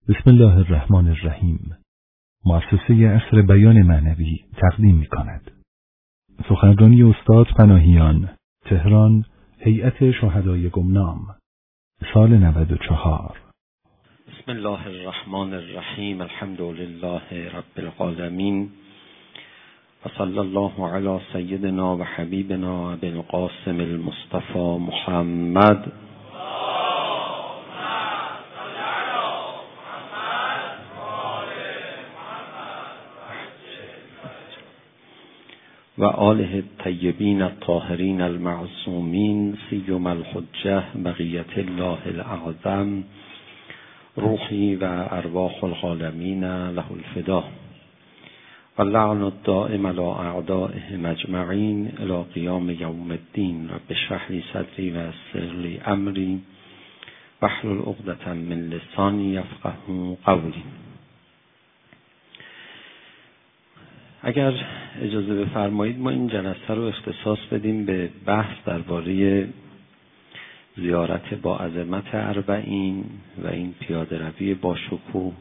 بسم الله الرحمن الرحیم. مؤسسه عصر بیان معنوی تقدیم می‌کند. سخنرانی استاد پناهیان، تهران، هیئت شهدای گمنام، سال 94. بسم الله الرحمن الرحیم. الحمد لله رب العالمین و صلی الله علی سیدنا و حبیبنا ابی القاسم المصطفى محمد و آله الطیبین الطاهرین المعصومین سیما الحجة بقیة الله الاعظم روحی و ارواح العالمین له الفدا و اللعن الدائم علی اعدائهم اجمعین الی قیام یوم الدین. رب اشرح لی صدری و یسر لی امری واحلل عقدة من لسانی یفقهوا قولی. اگر اجازه بفرمایید ما این جلسه رو اختصاص بدیم به بحث درباره زیارت با عظمت اربعین و این پیاده روی با شکوه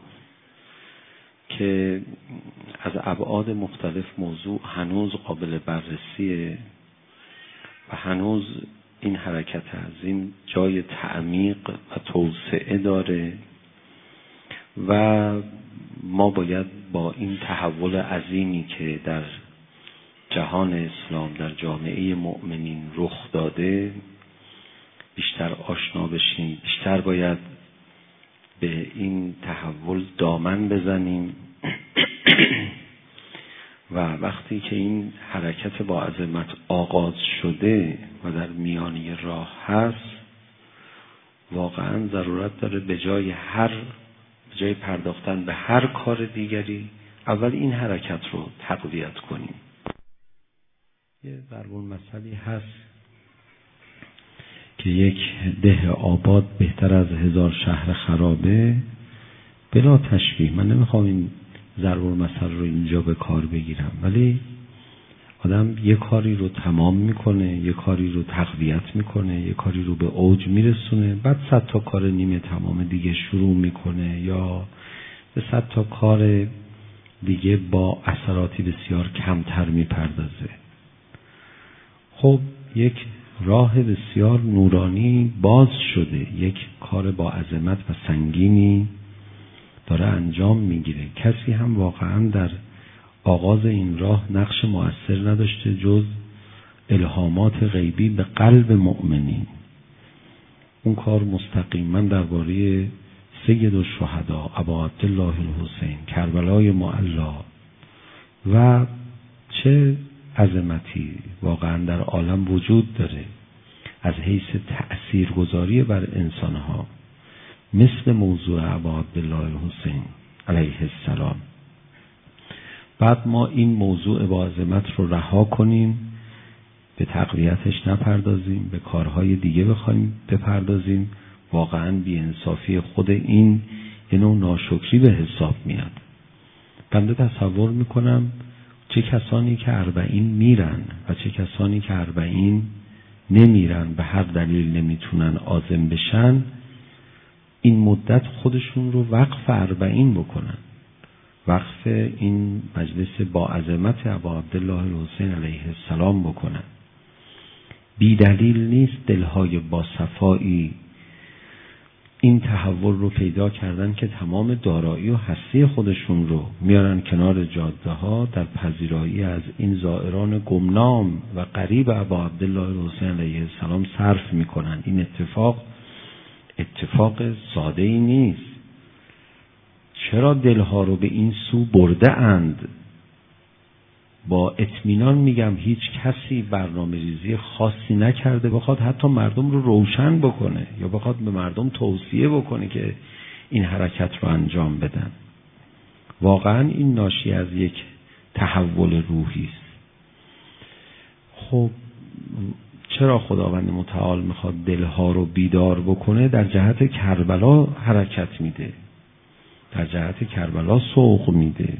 که از ابعاد مختلف موضوع هنوز قابل بررسیه و هنوز این حرکت عظیم جای تعمیق و توسعه داره و ما باید با این تحول عظیمی که در جهان اسلام در جامعه مؤمنین رخ داده بیشتر آشنا بشیم، بیشتر باید به این تحول دامن بزنیم و وقتی که این حرکت با عظمت آغاز شده و در میانی راه هست واقعا ضرورت داره به جای پرداختن به هر کار دیگری اول این حرکت رو تقویت کنیم. یه ضربون مثلی هست که یک ده آباد بهتر از 1000 شهر خرابه. بلا تشبیه، من نمیخوام این ضربون مثل رو اینجا به کار بگیرم، ولی آدم یه کاری رو تمام میکنه، یه کاری رو تقویت میکنه، یه کاری رو به اوج میرسونه، بعد 100 تا کار نیمه تمام دیگه شروع میکنه یا به 100 تا کار دیگه با اثراتی بسیار کمتر میپردازه. خب یک راه بسیار نورانی باز شده، یک کار با عظمت و سنگینی داره انجام میگیره. کسی هم واقعا در آغاز این راه نقش مؤثر نداشته جز الهامات غیبی به قلب مؤمنین. اون کار مستقیما درباره سید الشهدا ابا عبدالله الحسین کربلای معلا و چه عظمتی واقعا در عالم وجود داره از حیث تأثیرگذاری بر انسانها مثل موضوع ابا عبدالله الحسین علیه السلام. بعد ما این موضوع با عظمت رو رها کنیم، به تقویتش نپردازیم، به کارهای دیگه بخوایم بپردازیم، واقعا بی‌انصافی خود این یه نوع ناشکری به حساب میاد. بنده تصور میکنم چه کسانی که 40 میرن و چه کسانی که 40 نمیرن به هر دلیل نمیتونن عازم بشن، این مدت خودشون رو وقف 40 بکنن، وقف این مجلس با عظمت ابا عبدالله الحسین علیه السلام بکنن. بی دلیل نیست دلهای با صفایی این تحول رو پیدا کردن که تمام دارایی و هستی خودشون رو میارن کنار جاده ها در پذیرایی از این زائران گمنام و قریب ابا عبدالله الحسین علیه السلام صرف میکنن. این اتفاق ساده ای نیست. چرا دلها رو به این سو برده اند؟ با اطمینان میگم هیچ کسی برنامه ریزی خاصی نکرده بخواد حتی مردم رو روشن بکنه یا بخواد به مردم توصیه بکنه که این حرکت رو انجام بدن. واقعا این ناشی از یک تحول روحی است. خب چرا خداوند متعال میخواد دلها رو بیدار بکنه؟ در جهت کربلا حرکت میده، در جهت کربلا سوق میده.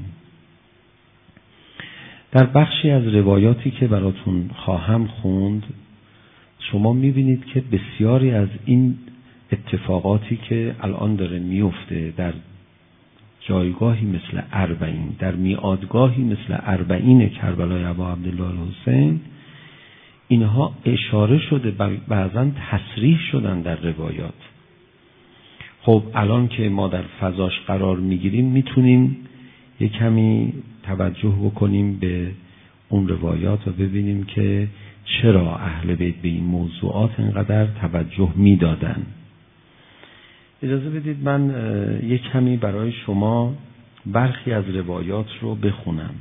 در بخشی از روایاتی که براتون خواهم خوند شما میبینید که بسیاری از این اتفاقاتی که الان داره میفته در جایگاهی مثل اربعین، در میعادگاهی مثل اربعین کربلای ابا عبدالله الحسین، اینها اشاره شده، بعضا تصریح شدن در روایات. خب الان که ما در فضاش قرار میگیریم میتونیم یک کمی توجه بکنیم به اون روایات و ببینیم که چرا اهل بیت به این موضوعات اینقدر توجه میدادن. اجازه بدید من یک کمی برای شما برخی از روایات رو بخونم.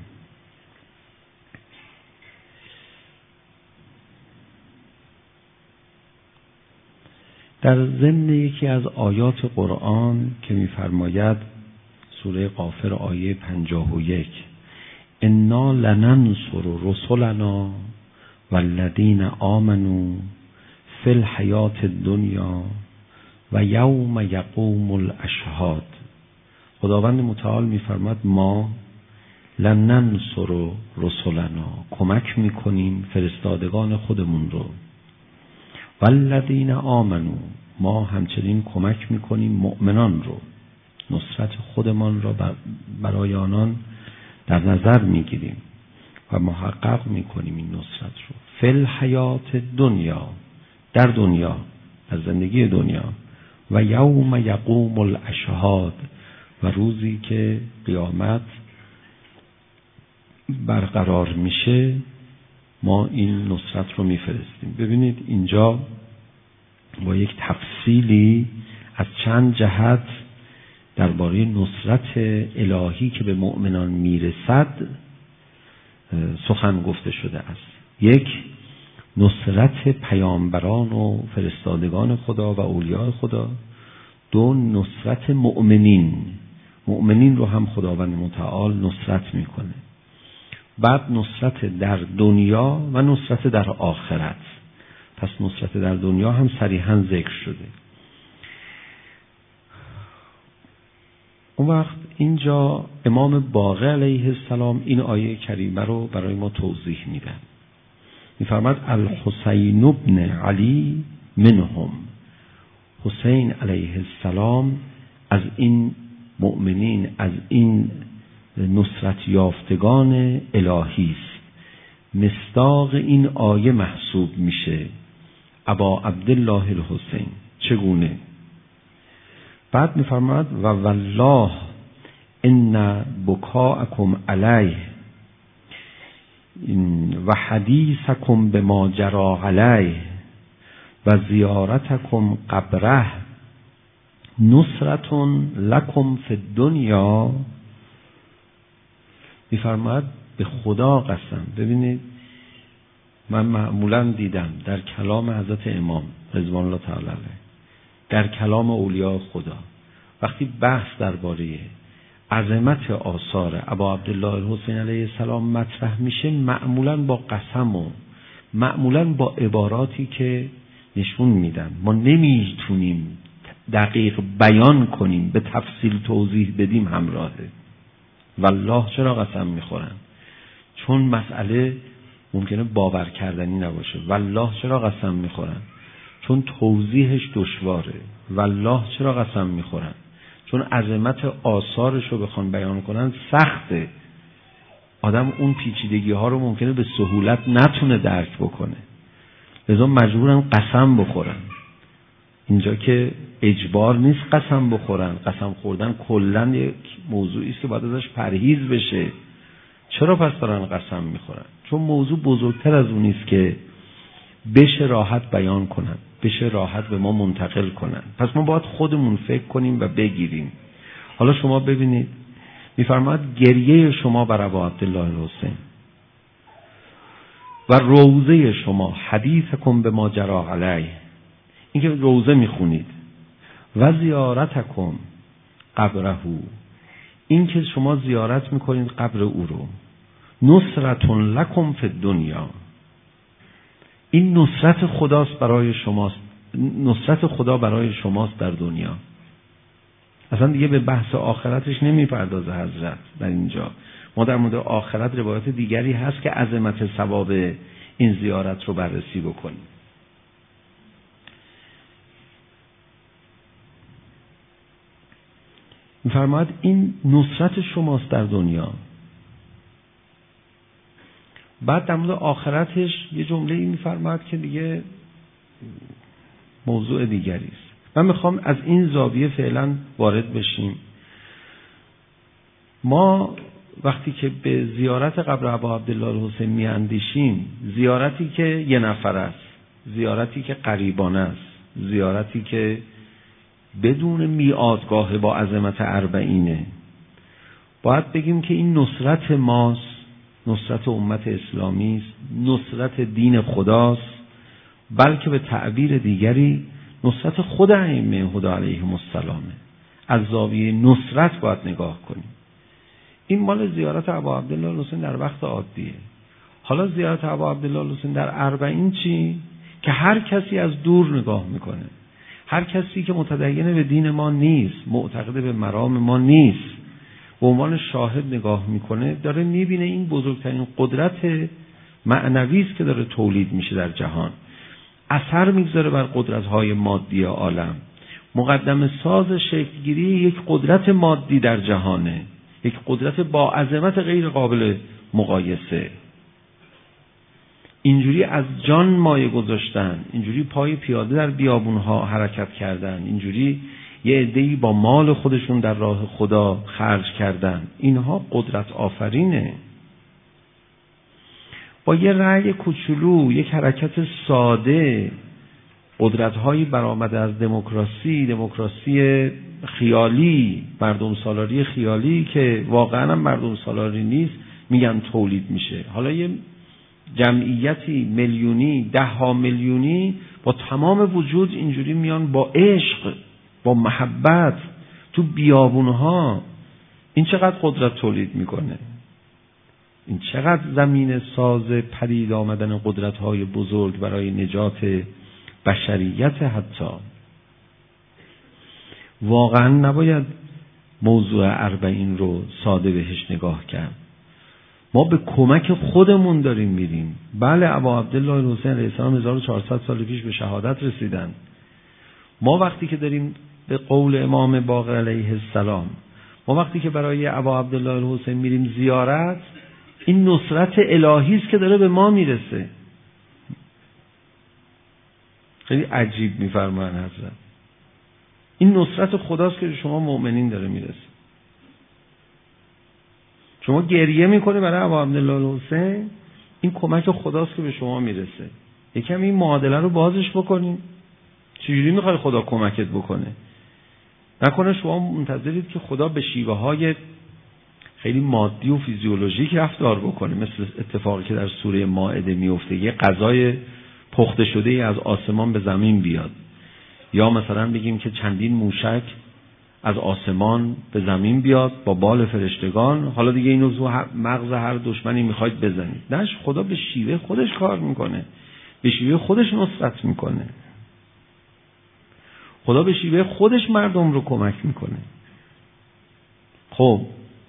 در ضمن یکی از آیات قرآن که می‌فرماید، سوره غافر آیه 51، انا لننصر رسلنا والذین آمنوا فی الحیاة الدنیا و یوم یقوم الاشهاد. خداوند متعال می‌فرماید ما لننصر رسلنا، کمک می‌کنیم فرستادگان خودمون رو، والذین آمنوا، ما همچنین کمک میکنیم مؤمنان رو، نصرت خودمان را برای آنان در نظر میگیریم و محقق میکنیم این نصرت رو. فی الحیات دنیا، در دنیا، در زندگی دنیا، و یوم یقوم الاشهاد، و روزی که قیامت برقرار میشه ما این نصرت رو میفرستیم. ببینید اینجا با یک تفصیلی از چند جهت درباره نصرت الهی که به مؤمنان میرسد سخن گفته شده است. یک، نصرت پیامبران و فرستادگان خدا و اولیاء خدا. دو، نصرت مؤمنین رو هم خداوند متعال نصرت میکنه. بعد نصرت در دنیا و نصرت در آخرت. پس نصرت در دنیا هم صریحاً ذکر شده. اون وقت اینجا امام باقر علیه السلام این آیه کریمه رو برای ما توضیح میدن. میفرماد الحسین ابن علی منهم، حسین علیه السلام از این مؤمنین، از این نصرت یافتگان الهی است. مصداق این آیه محسوب میشه ابا عبدالله الحسین. چگونه؟ بعد میفرماد و والله ان بکاءکم علیه و حدیثکم بما جرى علیه و زیارتکم قبره نصرة لکم فی الدنیا. میفرماد به خدا قسم. ببینید من معمولا دیدم در کلام حضرت امام رضوان الله تعالی علیه، در کلام اولیاء خدا، وقتی بحث درباره عظمت آثار ابا عبدالله الحسین علیه السلام مطرح میشه، معمولا با قسم و معمولا با عباراتی که نشون میدن ما نمیتونیم دقیق بیان کنیم، به تفصیل توضیح بدیم همراهه. والله چرا قسم میخورن؟ چون مسئله ممکنه باور کردنی نباشه. والله چرا قسم میخورن؟ چون توضیحش دشواره. والله چرا قسم میخورن؟ چون عظمت آثارش رو بخوان بیان کنن سخته. آدم اون پیچیدگی ها رو ممکنه به سهولت نتونه درک بکنه، لذا مجبورن قسم بخورن. اینجا که اجبار نیست قسم بخورن. قسم خوردن کلن یک موضوعی است که باید ازش پرهیز بشه. چرا پس دارن قسم میخورن؟ چون موضوع بزرگتر از اون است که بشه راحت بیان کنن، بشه راحت به ما منتقل کنن. پس ما باید خودمون فکر کنیم و بگیریم. حالا شما ببینید میفرماد گریه شما بر ابا عبدالله الحسین و روضه شما حدیثکم به ما جری علیه، این که روضه میخونید، و زیارتکم قبره، این که شما زیارت میکنید قبر او رو، نصرتون لکم فی الدنیا، این نصرت خداست برای شماست، نصرت خدا برای شماست در دنیا. اصلا دیگه به بحث آخرتش نمیپردازه حضرت در اینجا. ما در مورد آخرت روایات دیگری هست که عظمت ثواب این زیارت رو بررسی بکنیم. میفرماید این نصرت شماست در دنیا. بعد در مورد آخرتش یه جمله ای میفرماید که دیگه موضوع دیگری است. من میخوام از این زاویه فعلا وارد بشیم. ما وقتی که به زیارت قبر ابا عبدالله الحسین میاندیشیم، زیارتی که یه نفر است، زیارتی که قریبانه است، زیارتی که بدون میعادگاه با عظمت اربعینه، باید بگیم که این نصرت ماست، نصرت امت اسلامی است، نصرت دین خداست، بلکه به تعبیر دیگری نصرت خود ائمه هدی علیهم السلام. از زاویه نصرت باید نگاه کنیم. این مال زیارت ابا عبدالله الحسین در وقت عادیه. حالا زیارت ابا عبدالله الحسین در اربعین چی؟ که هر کسی از دور نگاه میکنه، هر کسی که متدین به دین ما نیست، معتقد به مرام ما نیست، به عنوان شاهد نگاه میکنه، داره میبینه این بزرگترین قدرت معنوی است که داره تولید میشه در جهان، اثر میگذاره بر قدرت‌های مادی عالم، مقدم ساز شکلگیری یک قدرت مادی در جهانه، یک قدرت با عظمت غیر قابل مقایسه. اینجوری از جان مایه گذاشتن، اینجوری پای پیاده در بیابونها حرکت کردن، اینجوری یه عده‌ای با مال خودشون در راه خدا خرج کردن، اینها قدرت آفرینه. با یه رأی کوچولو، یک حرکت ساده، قدرت‌هایی برآمده از دموکراسی خیالی، مردم سالاری خیالی که واقعا هم مردم سالاری نیست، میگن تولید میشه. حالا یه جمعیتی میلیونی، 10 میلیونی با تمام وجود اینجوری میان با عشق، با محبت تو بیابونها. این چقدر قدرت تولید میکنه، این چقدر زمین ساز پدید آمدن قدرت‌های بزرگ برای نجات بشریت. حتی واقعا نباید موضوع اربعین رو ساده بهش نگاه کرد. ما به کمک خودمون داریم میریم. بله، ابا عبدالله الحسین علیه السلام 1400 سال پیش به شهادت رسیدن. ما وقتی که داریم به قول امام باقر علیه السلام، ما وقتی که برای ابا عبدالله الحسین میریم زیارت، این نصرت الهی است که داره به ما میرسه. خیلی عجیب میفرمایند حضرت، این نصرت خداست که شما مؤمنین داره میرسه. شما گریه میکنه برای ابا عبدالله الحسین، این کمک خداست که به شما میرسه. یکم این معادله رو بازش بکنیم. چجوری میخوای خدا کمکت بکنه؟ نکنه شما منتظرید که خدا به شیوه های خیلی مادی و فیزیولوژیک رفتار بکنه، مثل اتفاقی که در سوره مائده میفته، یه غذای پخته شده ای از آسمان به زمین بیاد، یا مثلا بگیم که چندین موشک از آسمان به زمین بیاد با بال فرشتگان، حالا دیگه اینو تو مغز هر دشمنی میخواید بزنید. نه، خدا به شیوه خودش کار میکنه، به شیوه خودش نصرت میکنه، خدا به شیوه خودش مردم رو کمک میکنه. خب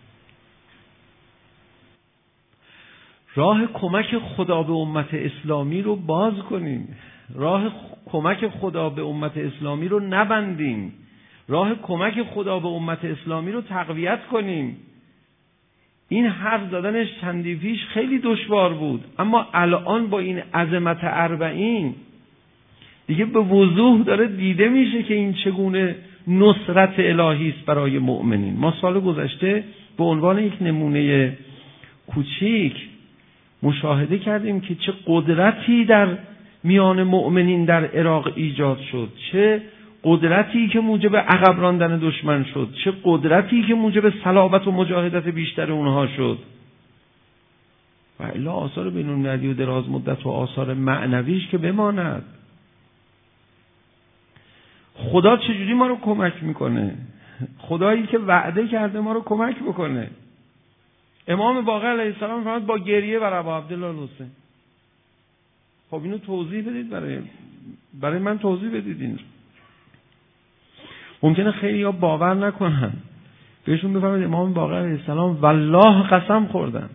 راه کمک خدا به امت اسلامی رو باز کنیم، راه کمک خدا به امت اسلامی رو نبندیم، راه کمک خدا به امت اسلامی رو تقویت کنیم. این حرف زدنش چندی پیش خیلی دشوار بود، اما الان با این عظمت اربعین دیگه به وضوح داره دیده میشه که این چگونه نصرت الهی است برای مؤمنین. ما سال گذشته به عنوان یک نمونه کوچیک مشاهده کردیم که چه قدرتی در میان مؤمنین در عراق ایجاد شد، چه قدرتی که موجب عقب راندن دشمن شد، چه قدرتی که موجب صلابت و مجاهدت بیشتر اونها شد. و الا آثار بین‌المللی و دراز مدت و آثار معنویش که بماند. خدا چجوری ما رو کمک میکنه؟ خدایی که وعده کرده ما رو کمک بکنه. امام باقر علیه السلام فرمود با گریه بر ابا عبدالله الحسین. خب اینو توضیح بدید، برای من توضیح بدید. این ممکنه خیلی ها باور نکنن، بهشون بفرمایید امام باقر علیه السلام والله قسم خوردن.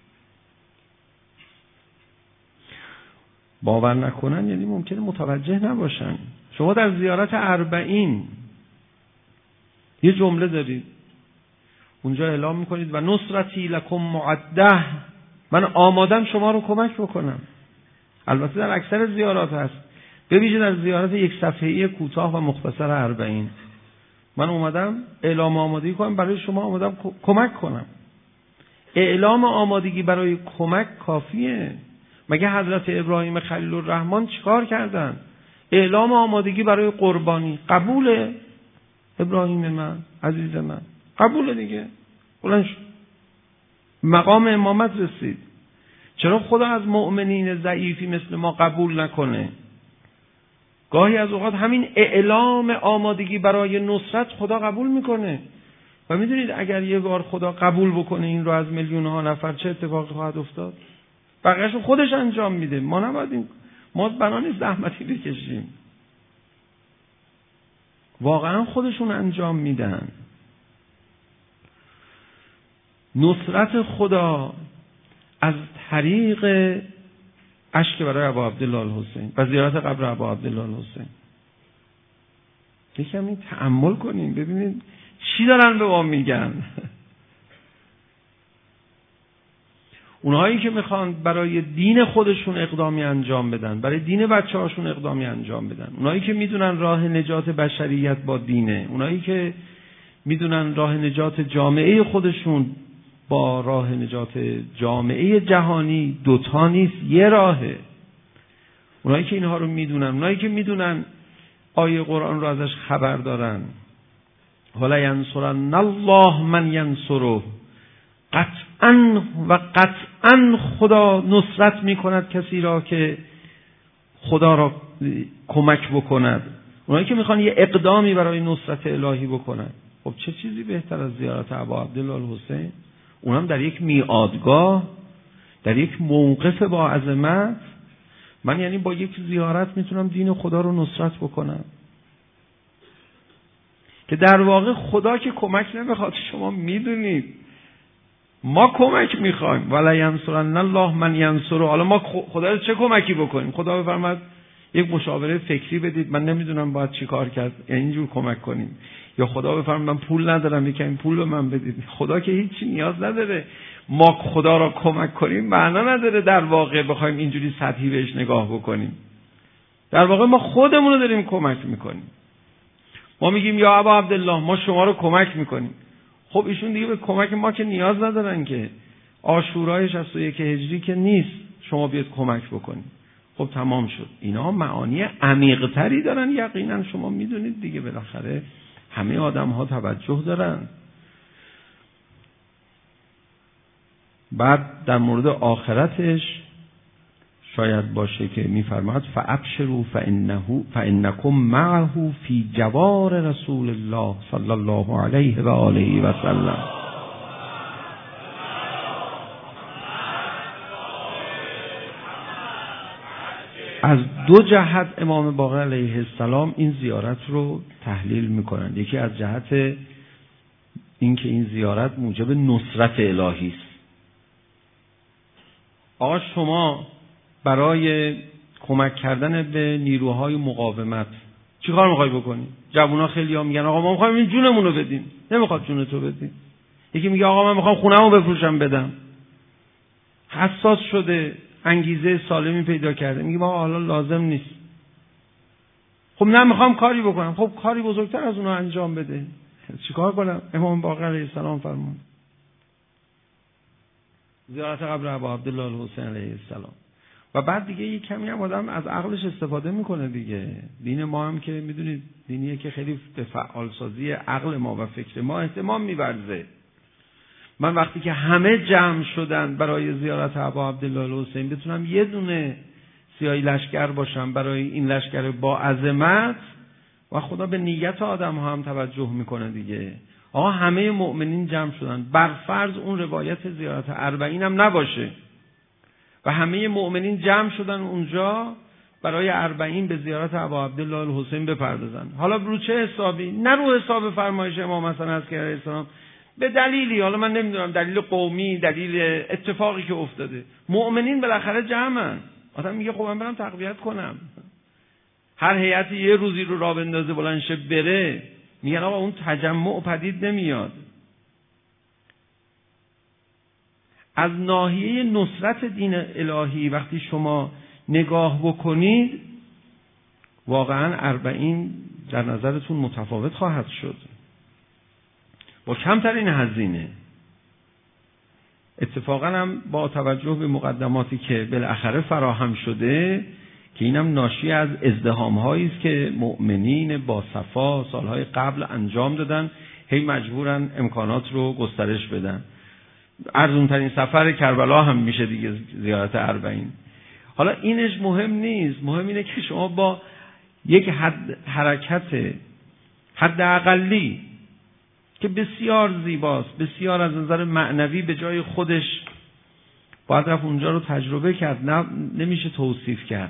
باور نکنن یعنی ممکنه متوجه نباشن. شما در زیارت اربعین یه جمله دارید، اونجا اعلام میکنید و نصرتی لکم معده، من آمادم شما رو کمک بکنم. البته در اکثر زیارات هست، به ویژه در زیارت یک صفحه‌ای کوتاه و مختصر 40 من اومدم اعلام آمادگی کنم برای شما، آمادم کمک کنم. اعلام آمادگی برای کمک کافیه؟ مگه حضرت ابراهیم خلیل الرحمن چیکار کردن؟ اعلام آمادگی برای قربانی. قبوله ابراهیم من عزیز من، قبوله دیگه، بلند شد، مقام امامت رسید. چرا خدا از مؤمنین ضعیفی مثل ما قبول نکنه؟ گاهی از اوقات همین اعلام آمادگی برای نصرت خدا قبول میکنه. و میدونید اگر یه بار خدا قبول بکنه این رو از میلیون‌ها نفر، چه اتفاقی خواهد افتاد؟ بقیه‌شو خودش انجام میده، ما نباید ما بنا نیست زحمتی بکشیم. واقعا خودشون انجام میدن. نصرت خدا از طریق اشک برای ابا عبدالله الحسین و زیارت قبر ابا عبدالله الحسین. یکم این تأمل کنیم ببینید چی دارن به ما میگن. اونهایی که میخوان برای دین خودشون اقدامی انجام بدن، برای دین بچه‌هاشون اقدامی انجام بدن، اونهایی که میدونن راه نجات بشریت با دینه، اونهایی که میدونن راه نجات جامعه خودشون با راه نجات جامعه جهانی دوتا نیست، یه راهه. اونایی که اینها رو میدونن، اونایی که میدونن آیه قرآن رو ازش خبر دارن، ولا ینصرن الله من ینصره، قطعاً و قطعاً خدا نصرت میکند کسی را که خدا را کمک بکند. اونایی که میخوان یه اقدامی برای نصرت الهی بکنن، خب چه چیزی بهتر از زیارت ابا عبدالله الحسین؟ اونم در یک میعادگاه، در یک موقف با عظمت. من یعنی با یک زیارت میتونم دین خدا رو نصرت بکنم، که در واقع خدا که کمک نمیخواد، شما میدونید ما کمک میخوایم. ولا ینصرن الله من ینصره. حالا ما خدا رو چه کمکی بکنیم؟ خدا بفرماد یک مشاوره فکری بدید، من نمیدونم باید چی کار کرد، یعنی اینجور کمک کنیم. یا خدا بفرماد من پول ندارم، یکم پول به من بدید. خدا که هیچی نیاز نداره. ما خدا را کمک کنیم معنا نداره در واقع بخوایم اینجوری سطحی بهش نگاه بکنیم. در واقع ما خودمون رو داریم کمک میکنیم. ما میگیم یا ابا عبدالله ما شما رو کمک میکنیم. خب ایشون دیگه به کمک ما که نیاز ندارن که. عاشورای 61 هجری که نیست شما بیاد کمک بکنید. خب تمام شد. اینا معانی عمیق‌تری دارن یقینا. شما میدونید دیگه بالاخره همه آدم ها توجه دارن. بعد در مورد آخرتش شاید باشه که میفرماد فابشروا فانکم معه فی جوار رسول الله صلی الله علیه و آله و سلم. از دو جهت امام باقر علیه السلام این زیارت رو تحلیل میکنن. یکی از جهت اینکه این زیارت موجب نصرت الهی است. آقا شما برای کمک کردن به نیروهای مقاومت چی کار میخوای بکنی؟ جوونا خیلی ها میگن آقا ما میخوایم این جونمون رو بدیم. نمیخواد جونتو بدی. یکی میگه آقا من میخوام خونه‌مو بفروشم بدم. حساس شده، انگیزه سالمی پیدا کرده، میگه آقا حالا لازم نیست. خب نه میخوام کاری بکنم. خب کاری بزرگتر از اونها انجام بده. چیکار کنم؟ امام باقر علیه السلام فرمود زیارت قبر ابا عبدالله الحسین علیه السلام. و بعد دیگه یک کمی هم آدم از عقلش استفاده میکنه دیگه. دین ما هم که میدونید دینیه که خیلی به فعال سازی عقل ما و فکر ما اهتمام می‌ورزه. من وقتی که همه جمع شدن برای زیارت ابا عبدالله الحسین بتونم یه دونه سیاهی لشکر باشم برای این لشکر با عظمت، و خدا به نیت آدم ها هم توجه میکنه دیگه. آقا همه مؤمنین جمع شدن، بر فرض اون روایت زیارت 40 هم نباشه و همه مؤمنین جمع شدن اونجا برای 40 به زیارت ابا عبدالله الحسین بپردازن. حالا رو چه حسابی؟ نه رو حساب فرمایش امام حسن عسکری علیه السلام، به دلیلی، حالا من نمیدونم دلیل قومی، دلیل اتفاقی که افتاده، مؤمنین بالاخره جمعن. آدم میگه خب من برم تقویت کنم. هر هیئتی یه روزی رو راه بندازه بلند شه بره، میگن آقا اون تجمع پدید نمیاد. از ناحیه نصرت دین الهی وقتی شما نگاه بکنید، واقعا 40 در نظرتون متفاوت خواهد شد با کمترین هزینه. اتفاقا هم با توجه به مقدماتی که بالاخره فراهم شده که اینم ناشی از ازدحام‌هایی است که مؤمنین با صفا سالهای قبل انجام دادن، هی مجبورن امکانات رو گسترش بدن. ارزان‌ترین سفر کربلا هم میشه دیگه زیارت 40. حالا اینش مهم نیست، مهم اینه که شما با یک حرکت حداقلی که بسیار زیباست، بسیار از نظر معنوی به جای خودش باید رفت اونجا رو تجربه کرد، نمیشه توصیف کرد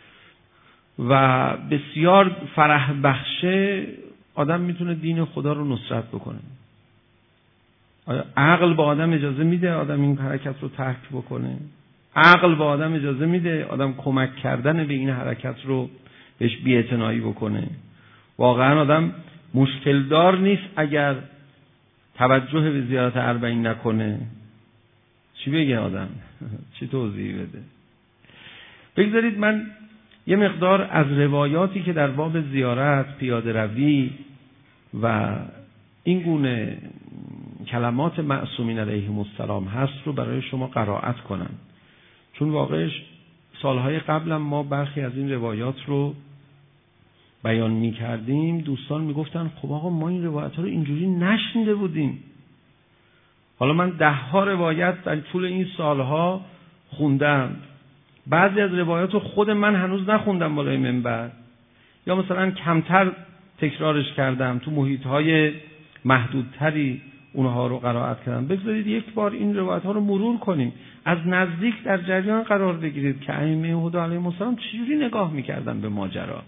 و بسیار فرح بخشه، آدم میتونه دین خدا رو نصرت بکنه. آیا عقل با آدم اجازه میده آدم این حرکت رو ترک بکنه؟ عقل با آدم اجازه میده آدم کمک کردن به این حرکت رو بهش بی‌اعتنایی بکنه؟ واقعا آدم مشکل دار نیست اگر توجه به زیارت 40 نکنه. چی بگه آدم؟ چی توضیح بده؟ بگذارید من یه مقدار از روایاتی که در باب زیارت، پیاده روی و این گونه کلمات معصومین علیهم السلام هست رو برای شما قرائت کنم، چون واقعش سالهای قبلم ما برخی از این روایات رو بیان می کردیم، دوستان می گفتن خب آقا ما این روایت ها رو اینجوری نشنیده بودیم. حالا من 10 روایت در طول این سالها خوندم، بعضی از روایات رو خود من هنوز نخوندم بالای منبر، یا مثلا کمتر تکرارش کردم، تو محیط‌های محدودتری اونها رو قرائت کردم. بگذارید یک بار این روایت ها رو مرور کنیم، از نزدیک در جریان قرار بگیرید که ائمه هدی علیهم السلام چجوری نگاه می‌کردن به ماجرا.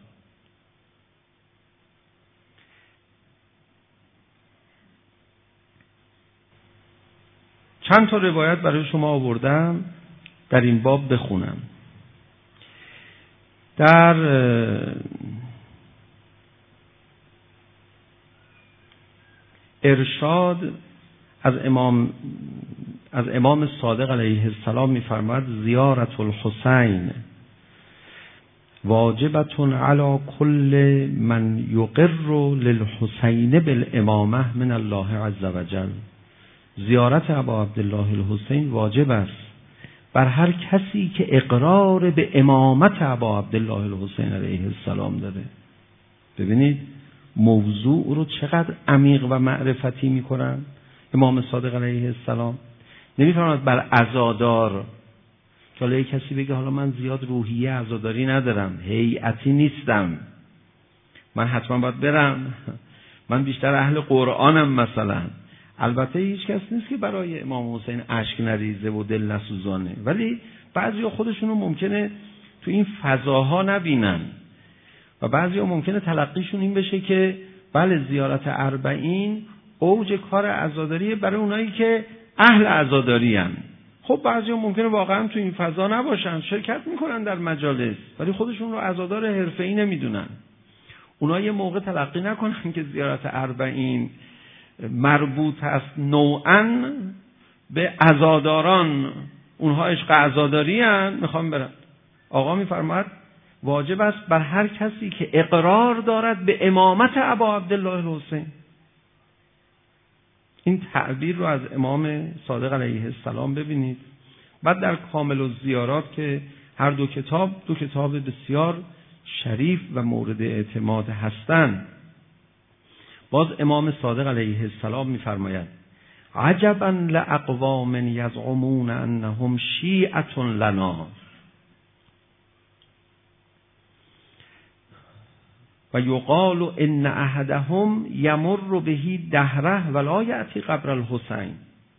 چند تا روایت برای شما آوردم در این باب بخونم. در ارشاد از امام صادق علیه السلام می‌فرماید زیارت الحسین واجبة علی کل من یقر للحسین بالامامه من الله عز وجل. زیارت ابا عبدالله الحسین واجب است بر هر کسی که اقرار به امامت ابا عبدالله الحسین علیه السلام داره. ببینید موضوع رو چقدر عمیق و معرفتی میکنن امام صادق علیه السلام. نمیفرماید بر عزادار، که حالا کسی بگه حالا من زیاد روحیه عزاداری ندارم، هیئتی نیستم، من حتما باید برم، من بیشتر اهل قرآنم مثلا. البته هیچ کس نیست که برای امام حسین اشک نریزه و دل نسوزانه، ولی بعضیا خودشونو ممکنه تو این فضاها نبینن و بعضیا ممکنه تلقیشون این بشه که بله زیارت 40 اوج کار عزاداری برای اونایی که اهل عزاداری هن. خب بعضیا ممکنه واقعا تو این فضا نباشن، شرکت میکنن در مجالس ولی خودشون رو عزادار حرفه‌ای نمیدونن. اونا یه موقع تلقی نکنن که زیارت 40 مربوط است نوعاً به عزاداران، اونها عشق عزاداری هن میخوام برن. آقا میفرماید واجب است بر هر کسی که اقرار دارد به امامت ابا عبدالله الحسین. این تعبیر رو از امام صادق علیه السلام ببینید. بعد در کامل الزیارات که هر دو کتاب بسیار شریف و مورد اعتماد هستند، باز امام صادق علیه السلام می‌فرماید عجبا لاقوام یزعمون انهم شیعة لنا و یقال ان احدهم یمر به دهره ولا یأتی قبر الحسین.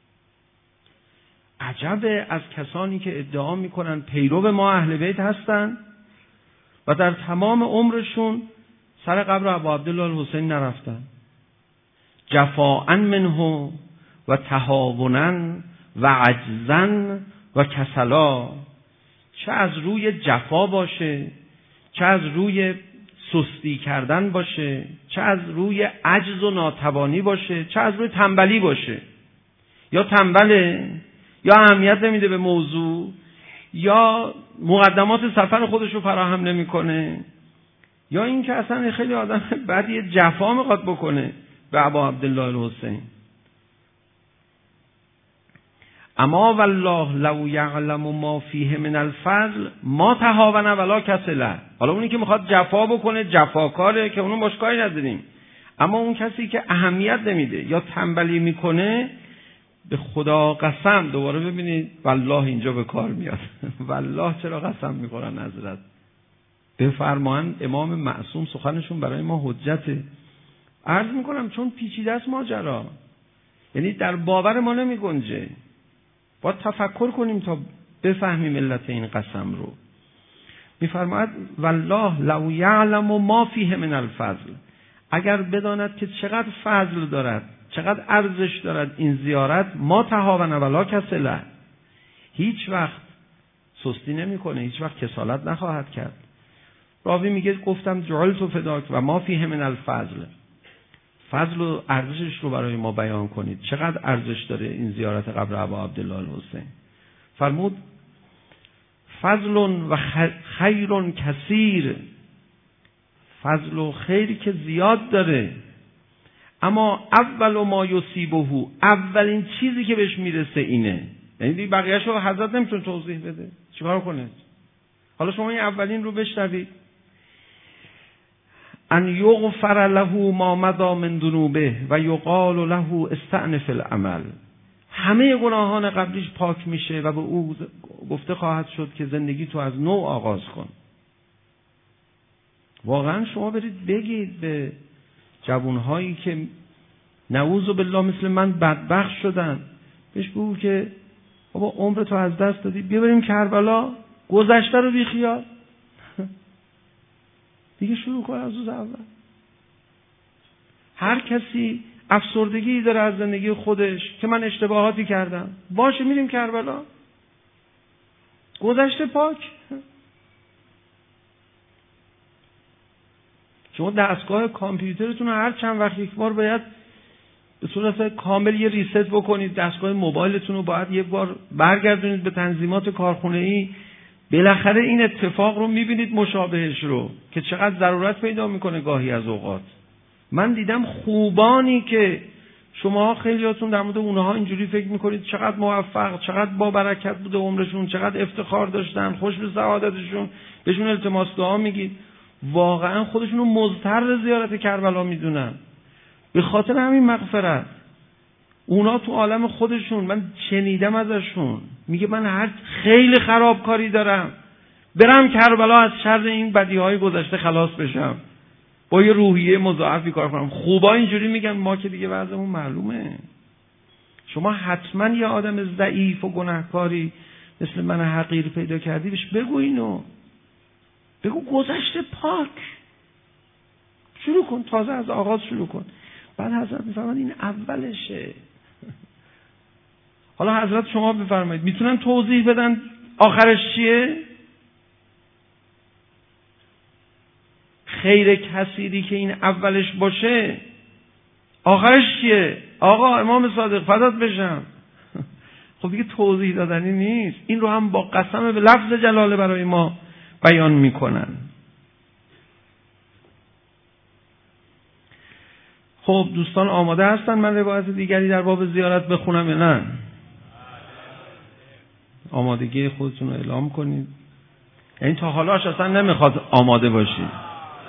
عجب از کسانی که ادعا میکنن پیرو ما اهل بیت هستن و در تمام عمرشون سر قبر ابا عبدالله الحسین نرفتن. جفاء منه و تهاونا و عجزا و کسلا، چه از روی جفا باشه، چه از روی سستی کردن باشه، چه از روی عجز و ناتوانی باشه، چه از روی تنبلی باشه. یا تنبله یا اهمیت نمیده به موضوع، یا مقدمات سفر خودش رو فراهم نمیکنه، یا اینکه اصلا خیلی آدم بدی جفا میخواد بکنه به ابا عبدالله الحسین. اما والله لو یعلم ما فیه من الفضل ما تهاون ولا کسل. حالا اونی که میخواد جفا بکنه جفاکاره که اونو باش کاری نداریم، اما اون کسی که اهمیت نمیده یا تنبلی میکنه، به خدا قسم، دوباره ببینید والله اینجا به کار میاد. والله چرا قسم میخورن حضرت؟ بفرمایند امام معصوم سخنشون برای ما حجته. عرض میکنم چون پیچیده است ماجرا، یعنی در باور ما نمی گنجه. باید تفکر کنیم تا بفهمیم علت این قسم رو. میفرماید والله لو یعلم ما فیه من الفضل، اگر بداند که چقدر فضل دارد، چقدر ارزش دارد این زیارت، ما تهاون ولا کسل، هیچ وقت سستی نمیکنه، هیچ وقت کسالت نخواهد کرد. راوی میگه گفتم جعلت فداک و ما فیه من الفضل، فضل و ارزشش رو برای ما بیان کنید، چقدر ارزش داره این زیارت قبر ابا عبدالله الحسین. فرمود فضل و خیر کثیر، فضل و خیری که زیاد داره، اما اول ما یصیبه، اولین چیزی که بهش میرسه اینه. یعنی بقیه‌شو حضرت نمیتونه توضیح بده، چیکار کنه؟ حالا شما این اولین رو بشنوید. ان یغفر له ما مضى من ذنوبه و یقال له استأنف العمل، همه گناهان قبلیش پاک میشه و به او گفته خواهد شد که زندگی تو از نو آغاز کن. واقعا شما برید بگید به جوانهایی که نعوذ بالله مثل من بدبخت شدن، بهش بگو که بابا عمر تو از دست دادی، بیا بریم کربلا، گذشته رو بی خیال. دیگه شروع کن از روز اول. هر کسی افسردگی داره از زندگی خودش که من اشتباهاتی کردم، باشه میریم کربلا، گذشته پاک. شما دستگاه کامپیوترتون رو هر چند وقت یک بار باید به صورت کامل یه ریست بکنید. دستگاه موبایلتون رو باید یک بار برگردونید به تنظیمات کارخونه‌ای. بالاخره این اتفاق رو میبینید مشابهش رو که چقدر ضرورت پیدا میکنه گاهی از اوقات. من دیدم خوبانی که شما خیلیاتون در مورد اونها اینجوری فکر میکنید چقدر موفق، چقدر با برکت بوده عمرشون، چقدر افتخار داشتن، خوش به سعادتشون، بهشون التماس دعا میگید، واقعا خودشون رو مضطر زیارت کربلا میدونن به خاطر همین مغفرت. اونا تو عالم خودشون، من شنیدم ازشون، میگه من هر خیلی خرابکاری دارم، برم کربلا از شر این بدیهای گذشته خلاص بشم، با یه روحیه مضاعفی کار کنم. خوبا اینجوری میگن، ما که دیگه وضعمون معلومه. شما حتما یه آدم ضعیف و گناهکاری مثل من حقیر پیدا کردی، بهش بگو اینو، بگو گذشته پاک، شروع کن، تازه از آغاز شروع کن. بعد حضرت میفرماید این اولشه. حالا حضرت شما بفرمایید میتونن توضیح بدن آخرش چیه؟ خیر کثیری که این اولش باشه آخرش چیه؟ آقا امام صادق فدات بشم. خب دیگه توضیح دادنی نیست. این رو هم با قسم به لفظ جلاله برای ما بیان میکنن. خب دوستان آماده هستن من روایت دیگری در باب زیارت بخونم یا نه؟ آمادگی خودتون رو اعلام کنید. یعنی تا حالاش اصلا نمیخواد آماده باشید.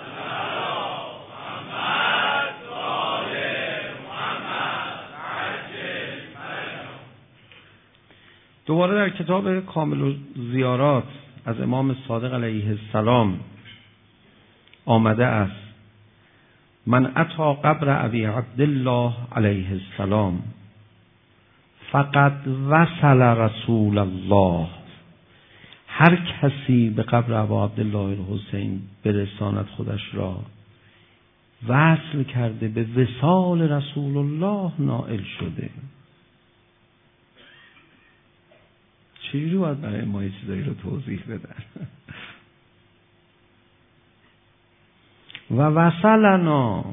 دوباره در کتاب کامل زیارات از امام صادق علیه السلام آمده است: من اتی قبر ابی عبدالله علیه السلام فقد وصل رسول الله. هر کسی به قبر ابا عبدالله الحسین برساند خودش را، وصل کرده، به وصال رسول الله نائل شده. چجوری باید برای ما یه چیزایی رو توضیح بدن؟ و وصلنا،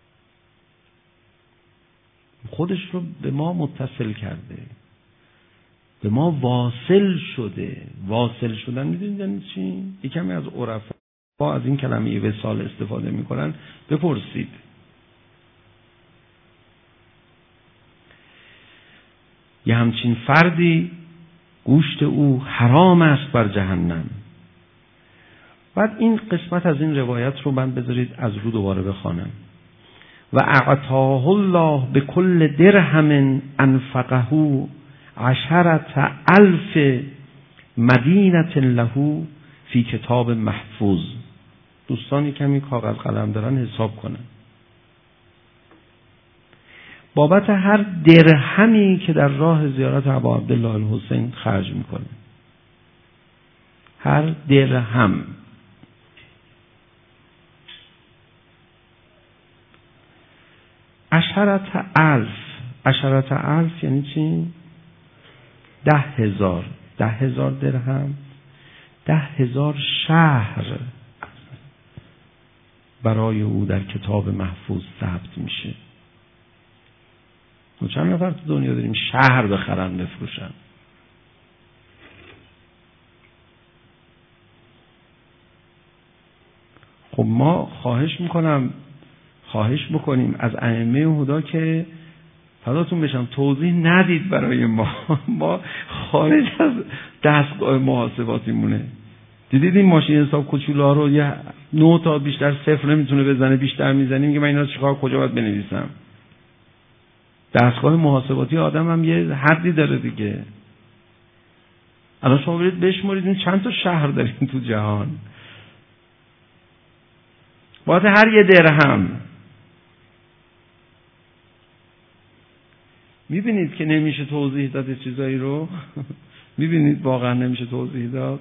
خودش رو به ما متصل کرده. به ما واصل شده. واصل شدن میدونید یعنی چی؟ یکمی از عرفا از این کلمه وصال استفاده میکنن، بپرسید. یه همچین فردی گوشت او حرام است بر جهنم. بعد این قسمت از این روایت رو من بذارید از رو دوباره بخوانم. و اعطاه الله به کل درهم انفقه 10,000 مدینة له فی کتاب محفوظ. دوستانی کمی کاغذ قلم دارن حساب کنن. بابت هر درهمی که در راه زیارت ابا عبدالله الحسین خرج میکنه، هر درهم 10,000. 10,000 یعنی چی؟ 10,000. 10,000 درهم 10,000 شهر برای او در کتاب محفوظ ثبت میشه. ما چند نفر تو دنیا داریم شهر بخرن بفروشن؟ خب ما خواهش بکنیم از ائمه هدا که فداتون بشم توضیح ندید برای ما خارج از دستگاه محاسباتیمونه. دیدید این ماشین حساب کوچولا رو یه 9 تا بیشتر صفر نمیتونه بزنه، بیشتر میزنیم که من اینا چیکار کجا باید بنویسم؟ دستگاه محاسباتی آدم هم یه حدی داره دیگه. الان شما برید بشمارید این چند تا شهر داریم تو جهان. باید هر یه درهم. میبینید که نمیشه توضیح داد چیزایی رو؟ میبینید واقعا نمیشه توضیح داد.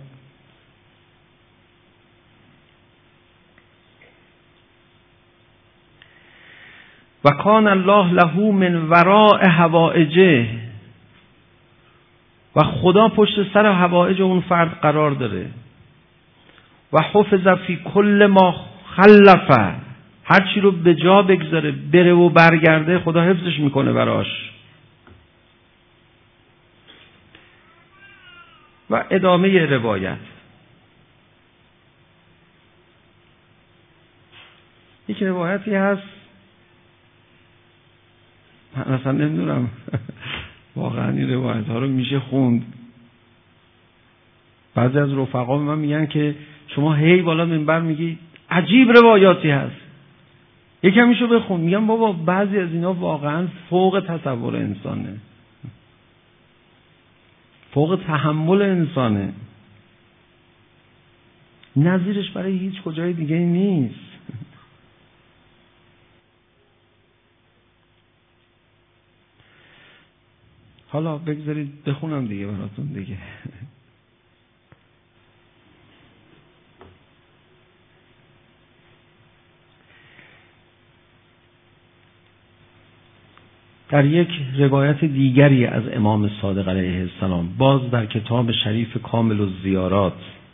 و کان الله له من وراء حوائجه، و خدا پشت سر حوائج اون فرد قرار داره. و حفظ فی کل ما خلفه، هر چی رو به جا بگذاره بره و برگرده خدا حفظش میکنه براش. و ادامه روایت، یک روایتی هست من اصلا نمیدونم واقعا این روایت ها رو میشه خوند. بعضی از رفقا من میگن که شما هی بالا منبر میگی عجیب روایاتی هست، یکمیشو بخون. میگم بابا بعضی از اینا واقعا فوق تصور انسانه، فوق تحمل انسانه، نظیرش برای هیچ کجای دیگه نیست. حالا بگذارید بخونم دیگه براتون دیگه. در یک روایت دیگری از امام صادق علیه السلام، باز در کتاب شریف کامل الزیارات.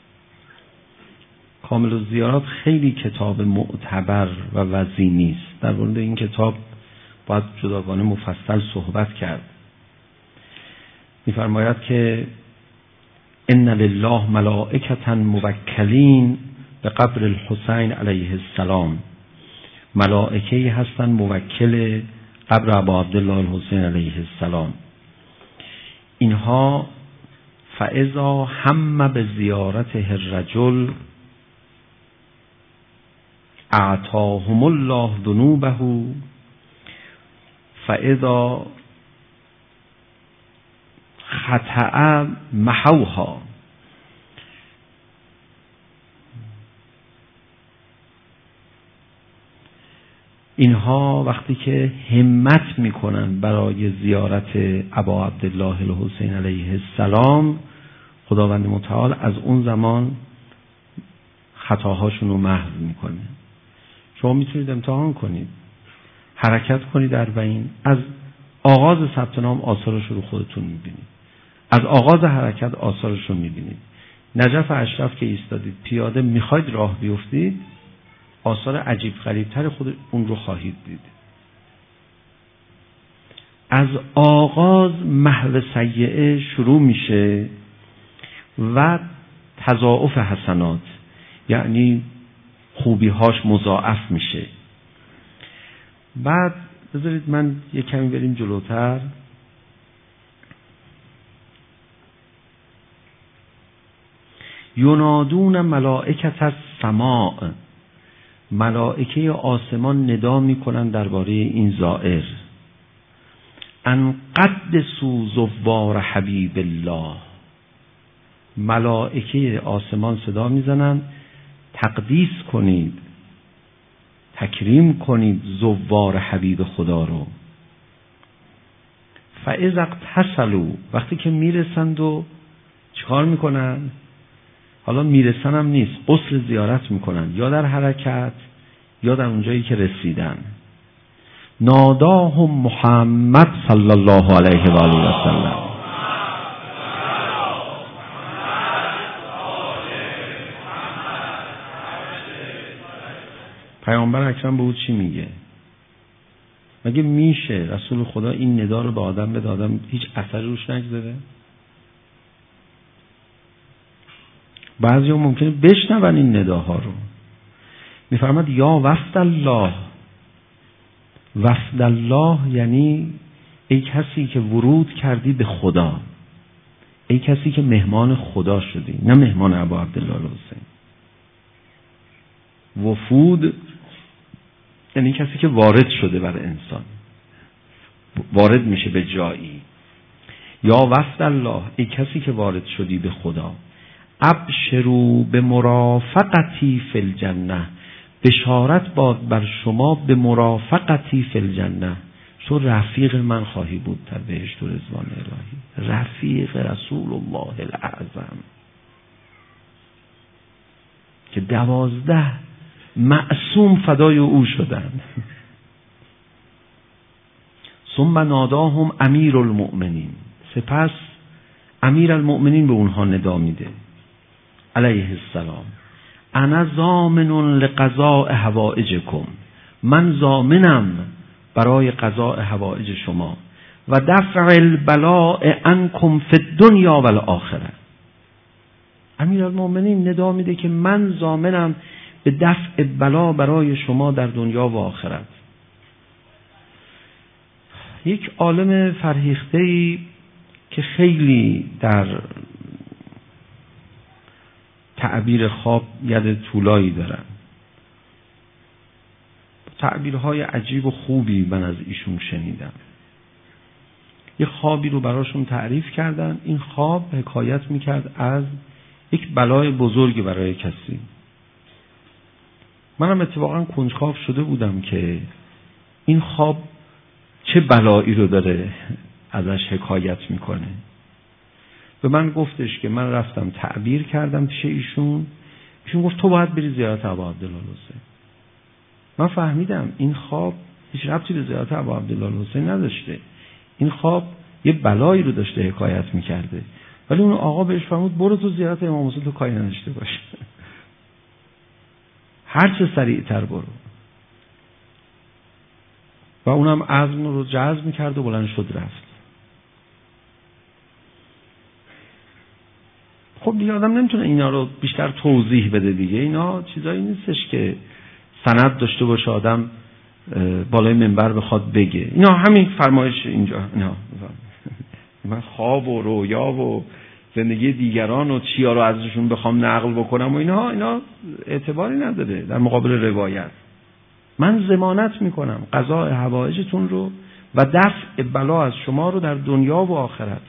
کامل الزیارات خیلی کتاب معتبر و وزینی است. در مورد این کتاب باید جداگانه مفصل صحبت کرد. می‌فرماید که ان لله ملائکة موکلین به قبر الحسین علیه السلام. ملائکه‌ای هستند موکل قبر ابا عبدالله الحسین علیه السلام. اینها فاذا هم به زیارته الرجل اعطاهم الله ذنوبه فاذا خطأ محوها. اینها وقتی که همت میکنن برای زیارت ابا عبدالله الحسین علیه السلام، خداوند متعال از اون زمان خطاهاشون رو محو میکنه. شما میتونید امتحان کنید، حرکت کنید در بین، از آغاز ثبت نام آثارش رو خودتون میبینید، از آغاز حرکت آثارش رو میبینید. نجف اشرف که ایستادید پیاده میخواید راه بیفتید، آثار عجیب غریبتر خود اون رو خواهید دید. از آغاز محو سیئه شروع میشه و تضاعف حسنات، یعنی خوبی‌هاش مضاعف میشه. بعد بذارید من یک کمی بریم جلوتر. ینادون ملائکت السماء، ملائکه آسمان ندا میکنن درباره این زائر. ان قدسوا زوار حبیب الله، ملائکه آسمان صدا میزنن تقدیس کنید، تکریم کنید زوار حبیب خدا رو. فاذا اغتسلوا، وقتی که میرسند و چیکار میکنن؟ حالا میرسن هم نیست، غسل زیارت میکنن، یا در حرکت یا در اونجایی که رسیدن. ناداهم محمد صلی الله علیه و آله و سلم، پیامبر اکرم به او چی میگه؟ مگه میشه رسول خدا این ندا رو به آدم بده آدم هیچ اثری روش نگذاره؟ بعضی هم ممکنه بشنون این نداها رو. میفرماد یا وفد الله، وفد الله یعنی ای کسی که ورود کردی به خدا، ای کسی که مهمان خدا شدی، نه مهمان ابا عبدالله الحسین. وفود یعنی کسی که وارد شده بر انسان، وارد میشه به جایی. یا وفد الله، ای کسی که وارد شدی به خدا. ابشروا به مرافقتی فی الجنه، بشارت باد بر شما به مرافقتی فی الجنه، تو رفیق من خواهی بود در بهشت و رضوان الهی. رفیق رسول الله الاعظم که 12 معصوم فدای او شدن. ثم ناداهم امیر المؤمنین، سپس امیر المؤمنین به اونها ندا میده علیه السلام. انا ضامن لقضاء حوائجکم، من ضامنم برای قضاء حوائج شما و دفع البلاء عنکم فی الدنیا و الاخره. امیر المؤمنین ندا میده که من ضامنم به دفع بلا برای شما در دنیا و آخرت. یک عالم فرهیخته‌ای که خیلی در تعبیر خواب ید طولایی دارن، تعبیرهای عجیب و خوبی من از ایشون شنیدم. یک خوابی رو براشون تعریف کردن. این خواب حکایت میکرد از یک بلای بزرگی برای کسی. منم اتفاقا کنجکاو شده بودم که این خواب چه بلایی رو داره ازش حکایت میکنه. به من گفتش که من رفتم تعبیر کردم پیش ایشون گفت تو باید بری زیارت ابا عبدالله الحسین. من فهمیدم این خواب هیچ ربطی به زیارت ابا عبدالله الحسین نداشته، این خواب یه بلایی رو داشته حکایت میکرده. ولی اون آقا بهش فرمود برو تو زیارت امام حسین، تو کاری نداشته باش، هر چه سریعتر برو. و اونم عزم رو جزم میکرد و بلند شد رفت. خب دیگه آدم نمیتونه اینا رو بیشتر توضیح بده دیگه، اینا چیزایی نیستش که سند داشته باشه آدم بالای منبر بخواد بگه. اینا همین فرمایش اینجا، اینا من خواب و رویا و زندگی دیگران و چیا رو ازشون بخوام نقل بکنم و اینا اعتباری نداره در مقابل روایت. من ضمانت میکنم قضاء حوائجتون رو و دفع بلا از شما رو در دنیا و آخرت.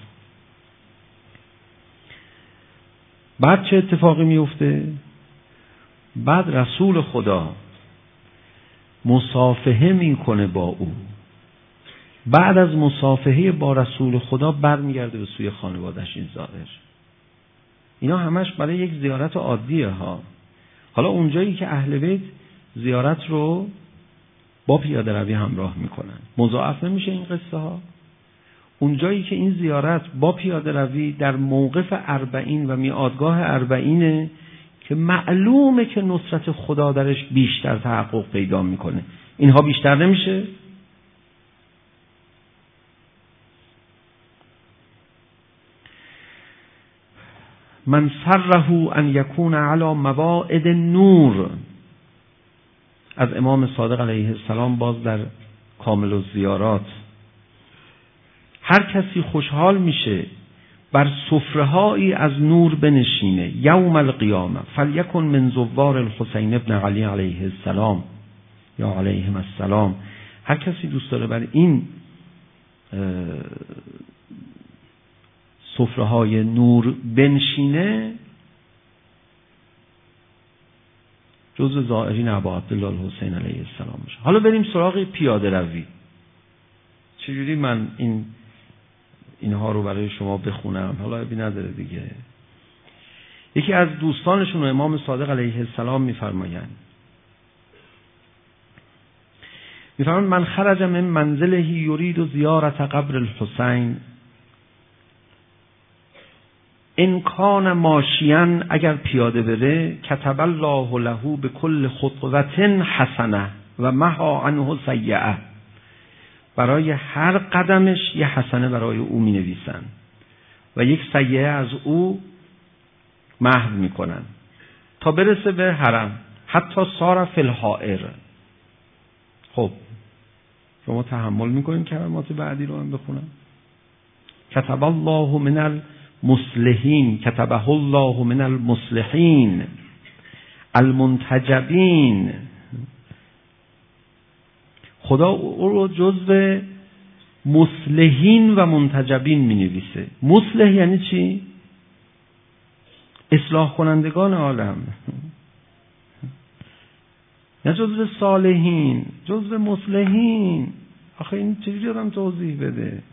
بعد چه اتفاقی میفته؟ بعد رسول خدا مصافحه میکنه با او. بعد از مصافحه با رسول خدا برمیگرده به سوی خانواده‌اش این زائر. اینا همش برای یک زیارت عادیه ها. حالا اونجایی که اهل بیت زیارت رو با پیاده روی همراه میکنن مضاعف نمیشه این قصه ها. اونجایی که این زیارت با پیاده روی در موقف 40 و میعادگاه 40 که معلومه که نصرت خدا درش بیشتر تحقق پیدا میکنه، اینها بیشتر نمیشه؟ من سره ان یکون علی مواعد نور، از امام صادق علیه السلام باز در کامل الزیارات. هر کسی خوشحال میشه بر سفره‌هایی از نور بنشینه یوم القیامه فلیکن من زوار الحسین ابن علی علیه السلام یا علیهم السلام. هر کسی دوست داره بر این سفره‌های نور بنشینه جزو زائرین ابا عبدالله الحسین علیه السلام میشه. حالا بریم سراغ پیاده روی. چجوری من اینها رو برای شما بخونم؟ حالا ابی نداره دیگه. یکی از دوستانشون امام صادق علیه السلام میفرمایند من خرج من منزله یرید زیارت قبر الحسین ان کان ماشیاً، اگر پیاده بره کتب الله له بكل خطوة حسنه و محا عنه سیئه، برای هر قدمش یه حسنه برای او می نویسن و یک سیئه از او محو می کنن تا برسه به حرم، حتی صار فی الحائر. خب شما تحمل میکنین کلمات بعدی رو هم بخونم؟ کتب الله من المصلحین، کتبه الله من المصلحین المنتجبین. خدا او رو جزو مصلحین و منتجبین می نویسه. مصلح یعنی چی؟ اصلاح کنندگان عالم. نه جزو صالحین، جزو مصلحین. آخه این چجوری آدم توضیح بده؟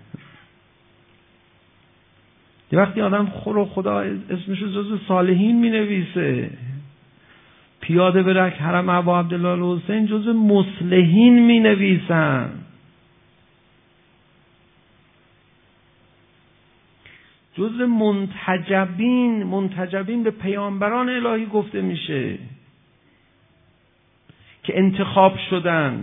یه وقتی آدم خدا اسمش رو جزو صالحین می نویسه، پیاده بره حرم ابا عبدالله الحسین جزو مصلحین می نویسن. جزو منتجبین. منتجبین به پیامبران الهی گفته میشه که انتخاب شدن.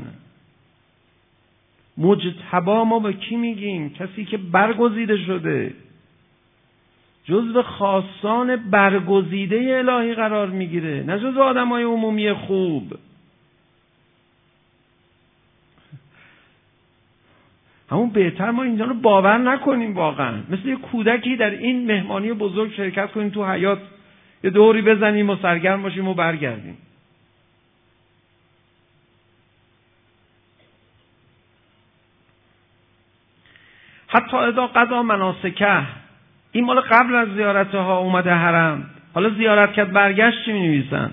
مجتبا ما به کی میگیم؟ کسی که برگزیده شده، جزو خاصان برگزیده الهی قرار میگیره، نه جزو آدمای عمومی خوب. همون بهتر ما اینجا رو باور نکنیم واقعا. مثل یه کودکی در این مهمانی بزرگ شرکت کنیم، تو حیاط یه دوری بزنیم و سرگرم باشیم و برگردیم. حتی اذا قضا مناسکه، این مال قبل از زیارتها اومده حرم، حالا زیارت کرد برگشت، چی می نویسن؟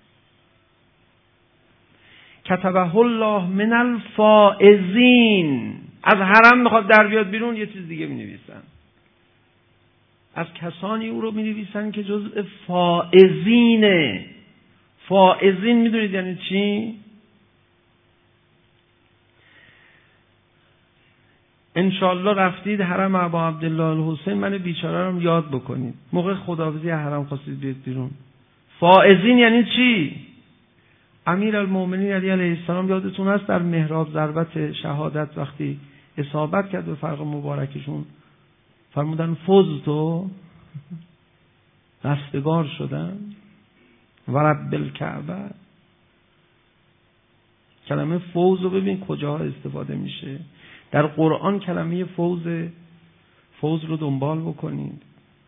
کتبه الله من الفائزین. از حرم میخواد در بیاد بیرون، یه چیز دیگه می نویسن. از کسانی او رو می نویسن که جزء فائزینه. فائزین میدونید یعنی چی؟ انشالله رفتید حرم ابا عبدالله الحسین، من بیچاره رو یاد بکنید. موقع خداحافظی حرم خواستید بیاد بیرون. فائزین یعنی چی؟ امیرالمومنین علی علیه السلام یادتون هست در محراب ضربت شهادت وقتی اصابت کرد به فرق مبارکشون، فرمودن فزتو، رستگار شدن. و رب الکعبه. کلمه فوز رو ببین کجاها استفاده میشه. در قرآن کلمه فوز رو دنبال بکنید.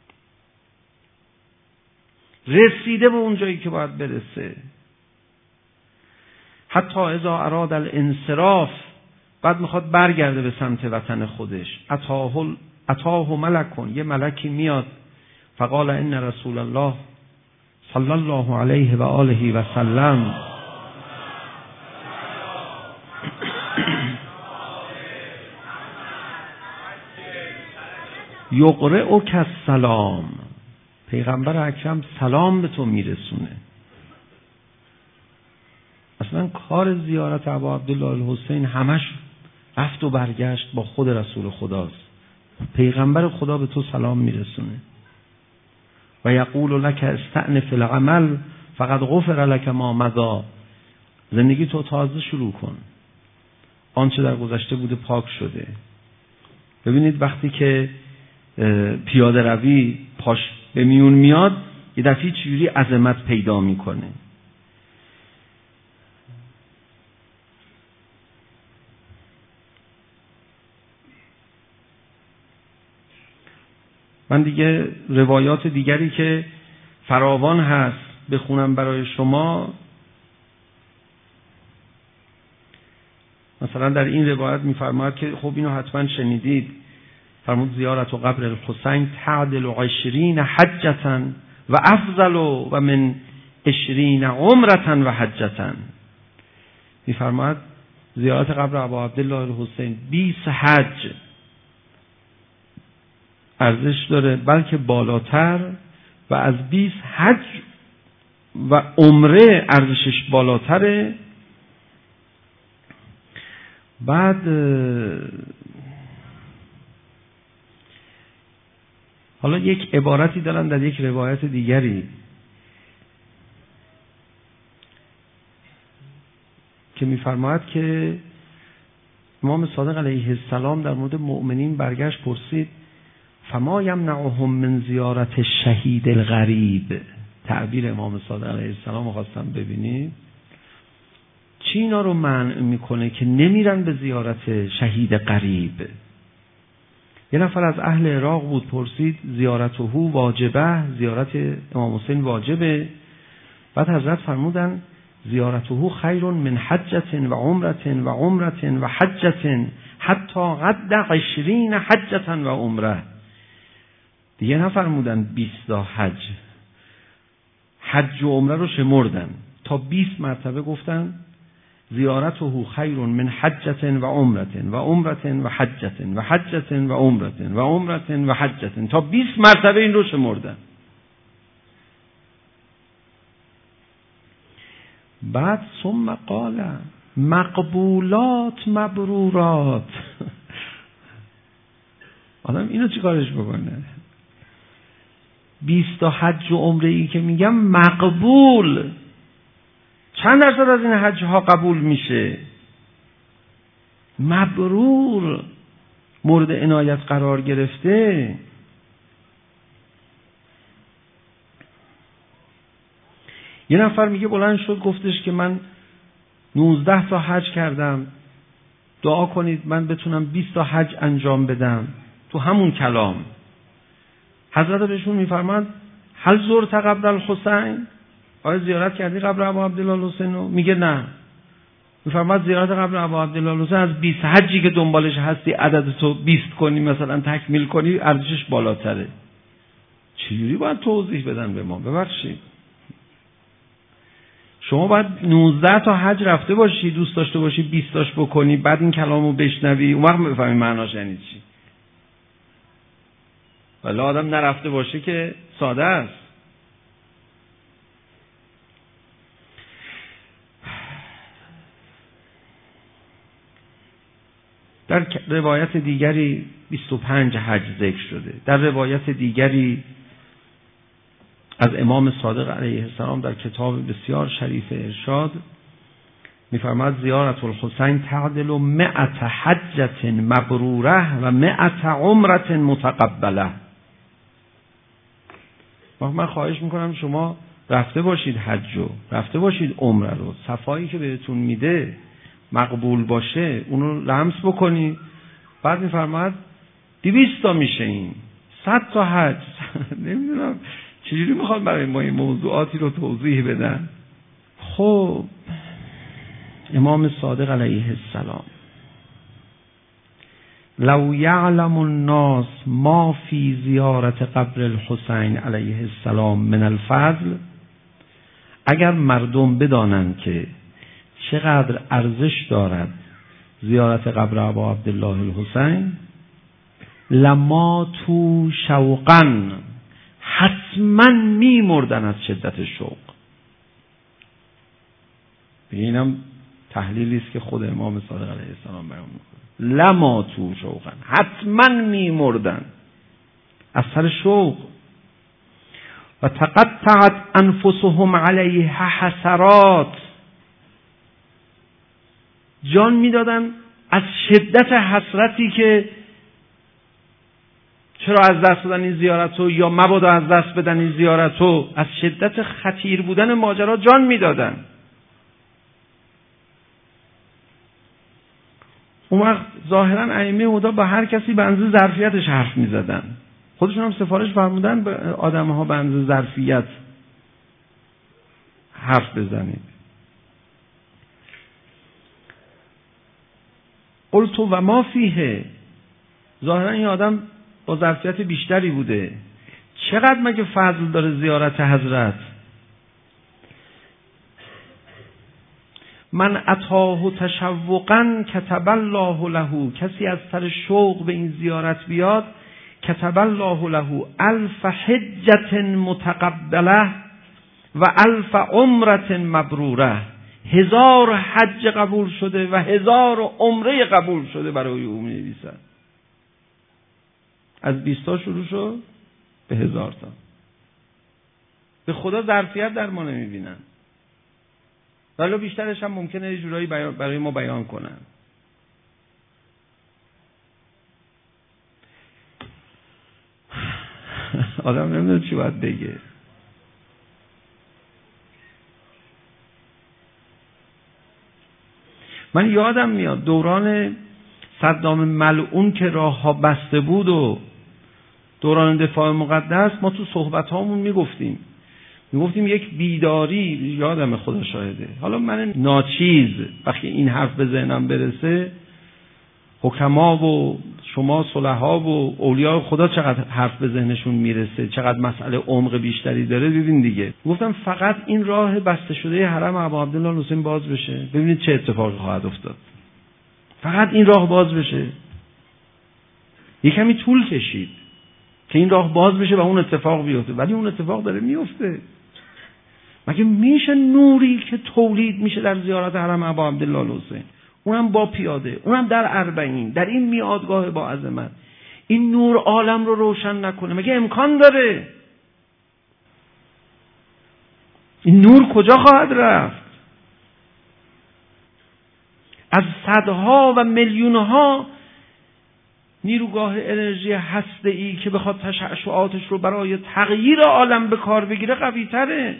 رسیده به اون جایی که باید برسه. حتی اذا اراد الانصراف، بعد میخواد برگرده به سمت وطن خودش، اتاه ملکون، یه ملکی میاد، فقال ان رسول الله صلی الله علیه و آله و سلم یقرئک السلام، پیغمبر اکرم سلام به تو میرسونه. اصلا کار زیارت ابا عبدالله الحسین همش رفت و برگشت با خود رسول خداست. پیغمبر خدا به تو سلام میرسونه. و یقول لک استأنف العمل فقد غفر لک ما مضی، زندگی تو تازه شروع کن، آنچه در گذشته بوده پاک شده. ببینید وقتی که پیاده روی پاش به میون میاد یه دفعه چجوری عظمت پیدا میکنه. من دیگه روایات دیگری که فراوان هست بخونم برای شما. مثلا در این روایت میفرماید که خب اینو حتما شنیدید، فرمود زیارت و قبر الحسین تعدل 20 حجة و افضل و من 20 عمرة و حجة. میفرماید زیارت قبر ابا عبدالله الحسین 20 حج ارزش داره، بلکه بالاتر، و از 20 حج و عمره ارزشش بالاتره. بعد حالا یک عبارتی دارن در یک روایت دیگری که میفرماید که امام صادق علیه السلام در مورد مؤمنین برگشت پرسید فما یمنعهم من زیارت الشهید الغریب. تعبیر امام صادق علیه السلام رو خواستم ببینید، چی اینا رو منع میکنه که نمیرن به زیارت شهید غریب؟ یه نفر از اهل عراق بود، پرسید زیارته واجبه، زیارت امام حسین واجبه؟ بعد حضرت فرمودن زیارته خیر من حجة و عمرة و عمرة و حجة حتی قد 20 حجة و عمره. دیگه نفرمودن 20 حج و عمره رو شمردن، تا 20 مرتبه گفتن زیارته خیر من حجة و عمرة و عمرة و حجة و حجة و عمرة و عمرة و حجة، تا 20 مرتبه این رو شمردن. بعد ثم قال مقبولات مبرورات. آدم اینو چی کارش بکنه؟ 20 حج و عمره ای که میگم مقبول، چند درصد از این حج ها قبول میشه؟ مبرور، مورد عنایت قرار گرفته. یه نفر میگه بلند شد گفتش که من 19 تا حج کردم، دعا کنید من بتونم 20 تا حج انجام بدم. تو همون کلام حضرت بهشون میفرماد هل زرت قبر الحسین؟ آیا زیارت کردی قبر ابا عبدالله الحسین رو؟ میگه نه. میفرماد زیارت قبر ابا عبدالله الحسین از 20 حجی که دنبالش هستی عدد تو 20 کنی مثلا تکمیل کنی ارزشش بالاتره. چجوری باید توضیح بدن به ما؟ ببخشید شما باید 19 تا حج رفته باشی، دوست داشته باشی 20 تاش بکنی، بعد این کلامو بشنوی، اون وقت بفهمی معناش یعنی چی. ولی آدم نرفته باشه که ساده است. در روایت دیگری 25 حج ذکر شده. در روایت دیگری از امام صادق علیه السلام در کتاب بسیار شریف ارشاد می‌فرماید زیارت الحسین تعدل 100 حجة مبروره و 100 عمرة متقبله. من خواهش میکنم شما رفته باشید حج رو، رفته باشید عمره رو، صفایی که بهتون میده مقبول باشه اونو لمس بکنید. بعد میفرماید 200 تا میشه، این 100 تا حج. نمیدونم چجوری میخواد برای ما این موضوعاتی رو توضیح بدن. خب امام صادق علیه السلام لو یعلم الناس ما فی زیارت قبر الحسین علیه السلام من الفضل، اگر مردم بدانند که چقدر ارزش دارد زیارت قبر ابا عبدالله الحسین، لما تو شوقا، حتما میمردن از شدت شوق. اینم تحلیلی است که خود امام صادق علیه السلام بیان میکنه. لما تو شوقا، حتما میمردن از سر شوق. و تقطعت انفسهم علیه حسرات، جان میدادن از شدت حسرتی که چرا از دست بدن این زیارت رو، یا مبادا از دست بدن این زیارت رو، از شدت خطیر بودن ماجرا جان میدادن. اون وقت ظاهرا ائمه هدا با هر کسی به اندازه ظرفیتش حرف میزدن. خودشون هم سفارش فرمودن به آدم‌ها به اندازه ظرفیت حرف بزنید. قلت و ما فیه، ظاهرا این آدم با ظرفیت بیشتری بوده، چقدر مگه فضل داره زیارت حضرت؟ من اتاه تشوقا کتب الله له، کسی از سر شوق به این زیارت بیاد، کتب الله له 1000 حجة متقبله و 1000 عمرة مبروره، 1000 حج قبول شده و 1000 عمره قبول شده برای او می‌نویسد. از 20 تا شروع شد به 1000 تا. به خدا ظرفیت در ما نمی‌بینن، ولی بیشترش هم ممکنه یه جورایی برای ما بیان کنن. آدم نمیدونه چی باید بگه. من یادم میاد دوران صدام ملعون که راه ها بسته بود و دوران دفاع مقدس، ما تو صحبت هامون میگفتیم یک بیداری، یادم خدا شاهده، حالا من ناچیز وقتی این حرف به ذهنم برسه، حکما و شما صلحا و اولیاء خدا چقدر حرف به ذهنشون میرسه، چقدر مسئله عمق بیشتری داره. ببین دیگه گفتم فقط این راه بسته شده حرم ابا عبدالله حسین باز بشه، ببینید چه اتفاقی خواهد افتاد. فقط این راه باز بشه. یک کمی طول کشید که این راه باز بشه و اون اتفاق بیفته، ولی اون اتفاق داره میفته. مگه میشه نوری که تولید میشه در زیارت حرم ابا عبدالله حسین، اونم با پیاده، اونم در 40، در این میادگاه با عظمت، این نور عالم رو روشن نکنه؟ مگه امکان داره؟ این نور کجا خواهد رفت؟ از صدها و میلیونها نیروگاه انرژی هسته‌ای که بخواد تشعشعاتش رو برای تغییر عالم به کار بگیره قوی تره.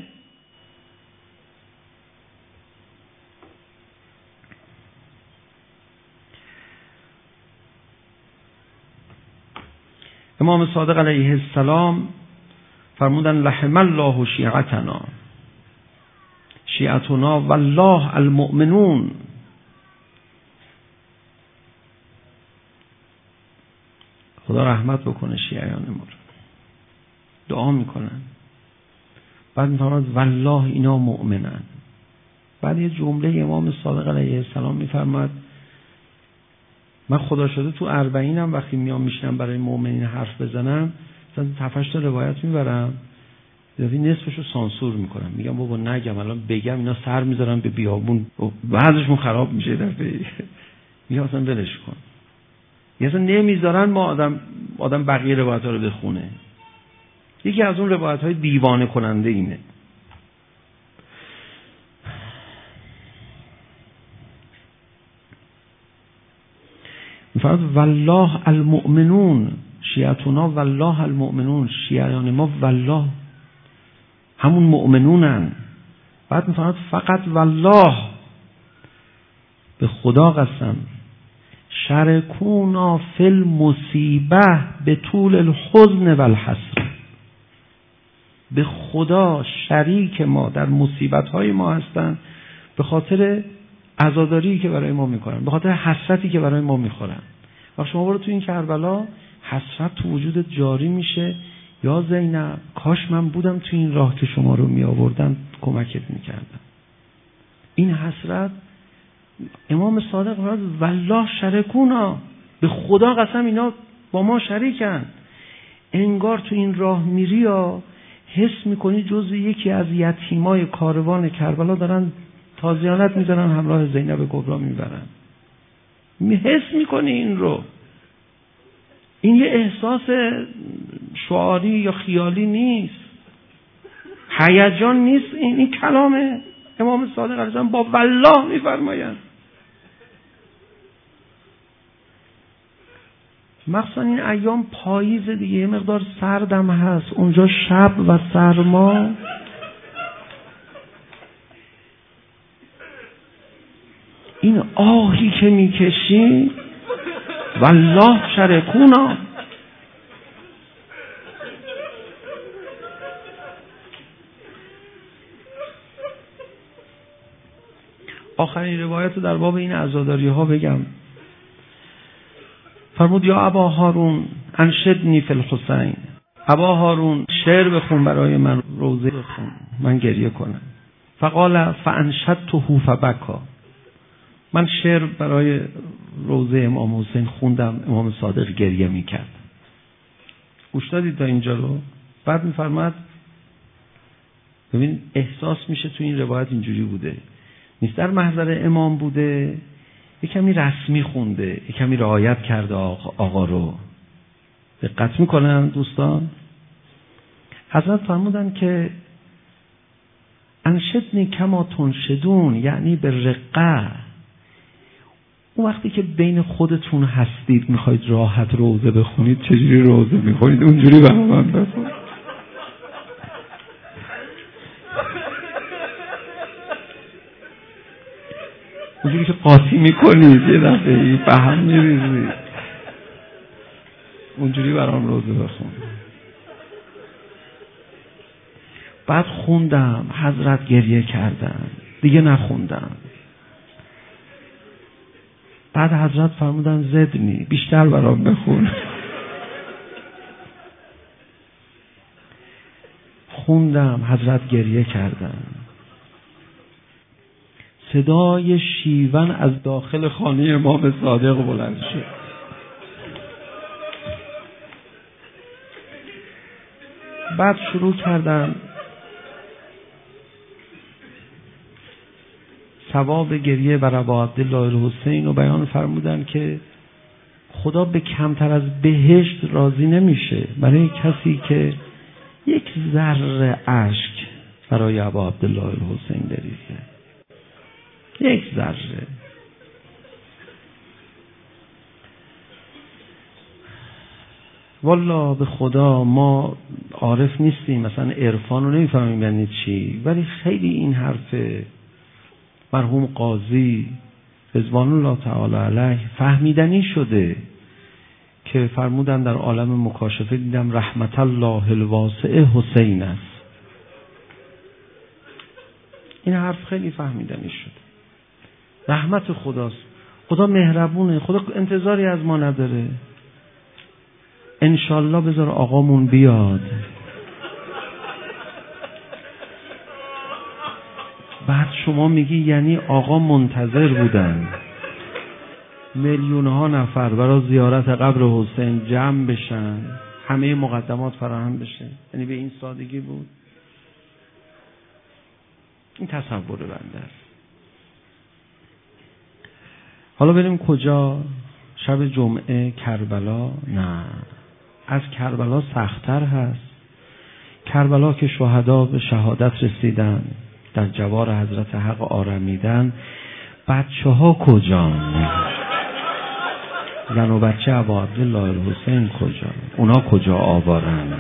امام صادق علیه السلام فرمودن لحم الله شیعتنا، شیعتنا والله المؤمنون. خدا رحمت بکنه شیعیان ما رو. دعا میکنن، بعد میفرماد والله اینا مؤمنن. بعد یه جمله امام صادق علیه السلام میفرماد من خدا شده تو 40 وقتی میام میشنم برای مؤمنین حرف بزنم، مثلا 7-8 تا روایت میبرم، نصفشو سانسور میکنم، میگم بابا نگم، الان بگم اینا سر میذارن به بیابون، بعضشون خراب میشه دفعه. میگم اصلا ولش کن. اصلا نمیذارن ما آدم بقیه روایت ها رو بخونه. یکی از اون روایت های دیوانه کننده اینه. میفرماد والله المؤمنون شیعتنا والله المؤمنون، شیعیان ما والله همون مؤمنونن. بعد میفرماد فقط والله، به خدا قسم، شرکونا فی المصیبه به طول الحزن والحسر، به خدا شریک ما در مصیبت های ما هستن، به خاطر عزاداری که برای ما میکنن، به خاطر حسرتی که برای ما میخورن. وقتی شما برو تو این کربلا، حسرت تو وجودت جاری میشه، یا زینب کاش من بودم تو این راه که شما رو می آوردم کمکت میکردم. این حسرت امام صادق فرمود والله شرکونا، به خدا قسم اینا با ما شریکن. انگار تو این راه میری یا حس میکنی جزو یکی از یتیمای کاروان کربلا دارن تازیانت میزنن، همراه زینب کبرا میبرن. حس میکنی این رو. این یه احساس شعاری یا خیالی نیست، هیجان نیست، این کلام امام صادق علیه السلام با والله میفرمایند. مخصوصا این ایام پاییز دیگه، یه مقدار سردم هست اونجا، شب و سرما. این آهی که میکشی والله شرکونا. آخرین روایت رو در باب این عزاداری ها بگم. فرمود یا ابا هارون انشدنی فی الحسین، ابا هارون شعر بخون برای من، روضه بخون من گریه کنم. فقال فانشدته فبکا، من شعر برای روضه امام حسین خوندم، امام صادق گریه میکرد. گوش دادید تا اینجا رو؟ بعد میفرماد ببین احساس میشه تو این روایت اینجوری بوده، نیست در محضر امام بوده، یک کمی رسمی خونده، یک کمی رعایت کرده آقا رو. دقت میکنن دوستان؟ حضرت فرمودن که انشدنی کما تنشدون، یعنی به رقه. اون وقتی که بین خودتون هستید میخواید راحت روضه بخونید، چجوری روضه میخونید؟ اونجوری برای من بخونید. اونجوری که قاطی میکنید یه دفعه به هم میریزید، اونجوری برام روضه بخونید. بعد خوندم، حضرت گریه کردن، دیگه نخوندم. بعد حضرت فرمودن زدنی، بیشتر برام بخون. خوندم، حضرت گریه کردن. صدای شیون از داخل خانه امام صادق بلند شد. بعد شروع کردن ثواب گریه بر ابا عبدالله الحسین و بیان فرمودن که خدا به کمتر از بهشت راضی نمیشه برای کسی که یک ذره اشک برای ابا عبدالله الحسین بریزه، یک ذره. والله به خدا ما عارف نیستیم، مثلا عرفان رو نمیفهمیم یعنی چی، ولی خیلی این حرف مرحوم قاضی رضوان الله تعالی علیه فهمیدنی شده که فرمودن در عالم مکاشفه دیدم رحمت الله الواسع حسین است. این حرف خیلی فهمیدنی شده. رحمت خداست، خدا مهربونه، خدا انتظاری از ما نداره. انشالله بذار آقامون بیاد. بعد شما میگی یعنی آقا منتظر بودن میلیون ها نفر برای زیارت قبر حسین جمع بشن، همه مقدمات فراهم بشه، یعنی به این سادگی بود؟ این تصور بنده است. حالا بریم کجا؟ شب جمعه کربلا؟ نه، از کربلا سخت‌تر هست. کربلا که شهدا به شهادت رسیدن، در جوار حضرت حق آرمیدن، بچه ها کجا؟ زن و بچه ابا عبدالله الحسین کجا؟ اونا کجا آوارن؟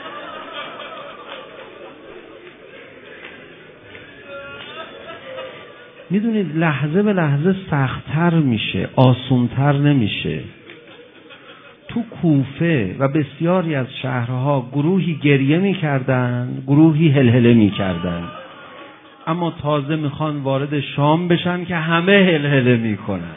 میدونید لحظه به لحظه سخت‌تر میشه، آسونتر نمیشه. تو کوفه و بسیاری از شهرها گروهی گریه میکردن، گروهی هلهله میکردن، اما تازه میخوان وارد شام بشن که همه هلهله میکنن.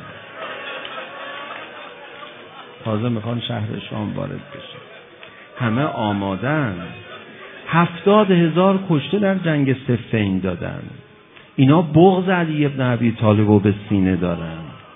تازه میخوان شهر شام وارد بشن، همه آمادن. 70,000 کشته در جنگ صفین دادن. اینا بغض علی ابن ابی طالب رو به سینه دارن.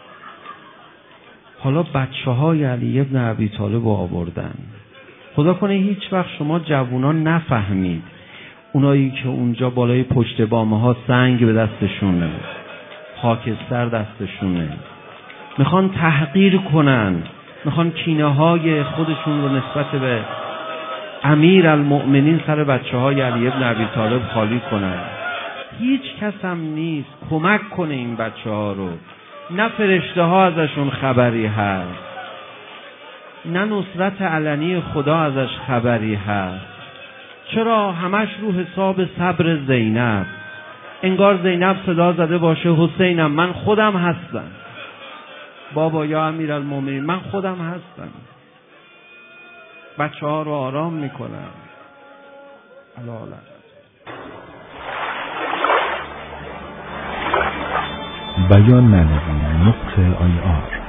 حالا بچه های علی ابن ابی طالب رو آوردن. خدا کنه هیچ وقت شما جوانان نفهمید اونایی که اونجا بالای پشت بامه ها سنگ به دستشونه، خاکستر دستشونه، میخوان تحقیر کنن، میخوان کینه های خودشون رو نسبت به امیر المؤمنین سر بچه های علی ابن ابی طالب خالی کنن. هیچ کس هم نیست کمک کنه این بچه ها رو، نه فرشته ها ازشون خبری هست، نه نصرت علنی خدا ازش خبری هست. چرا همش رو حساب صبر زینب؟ انگار زینب صدا زده باشه حسینم من خودم هستم. بابا یا امیرالمومنین من خودم هستم. بچه ها رو آرام میکنم. الالم بیان معنوی نقطه IR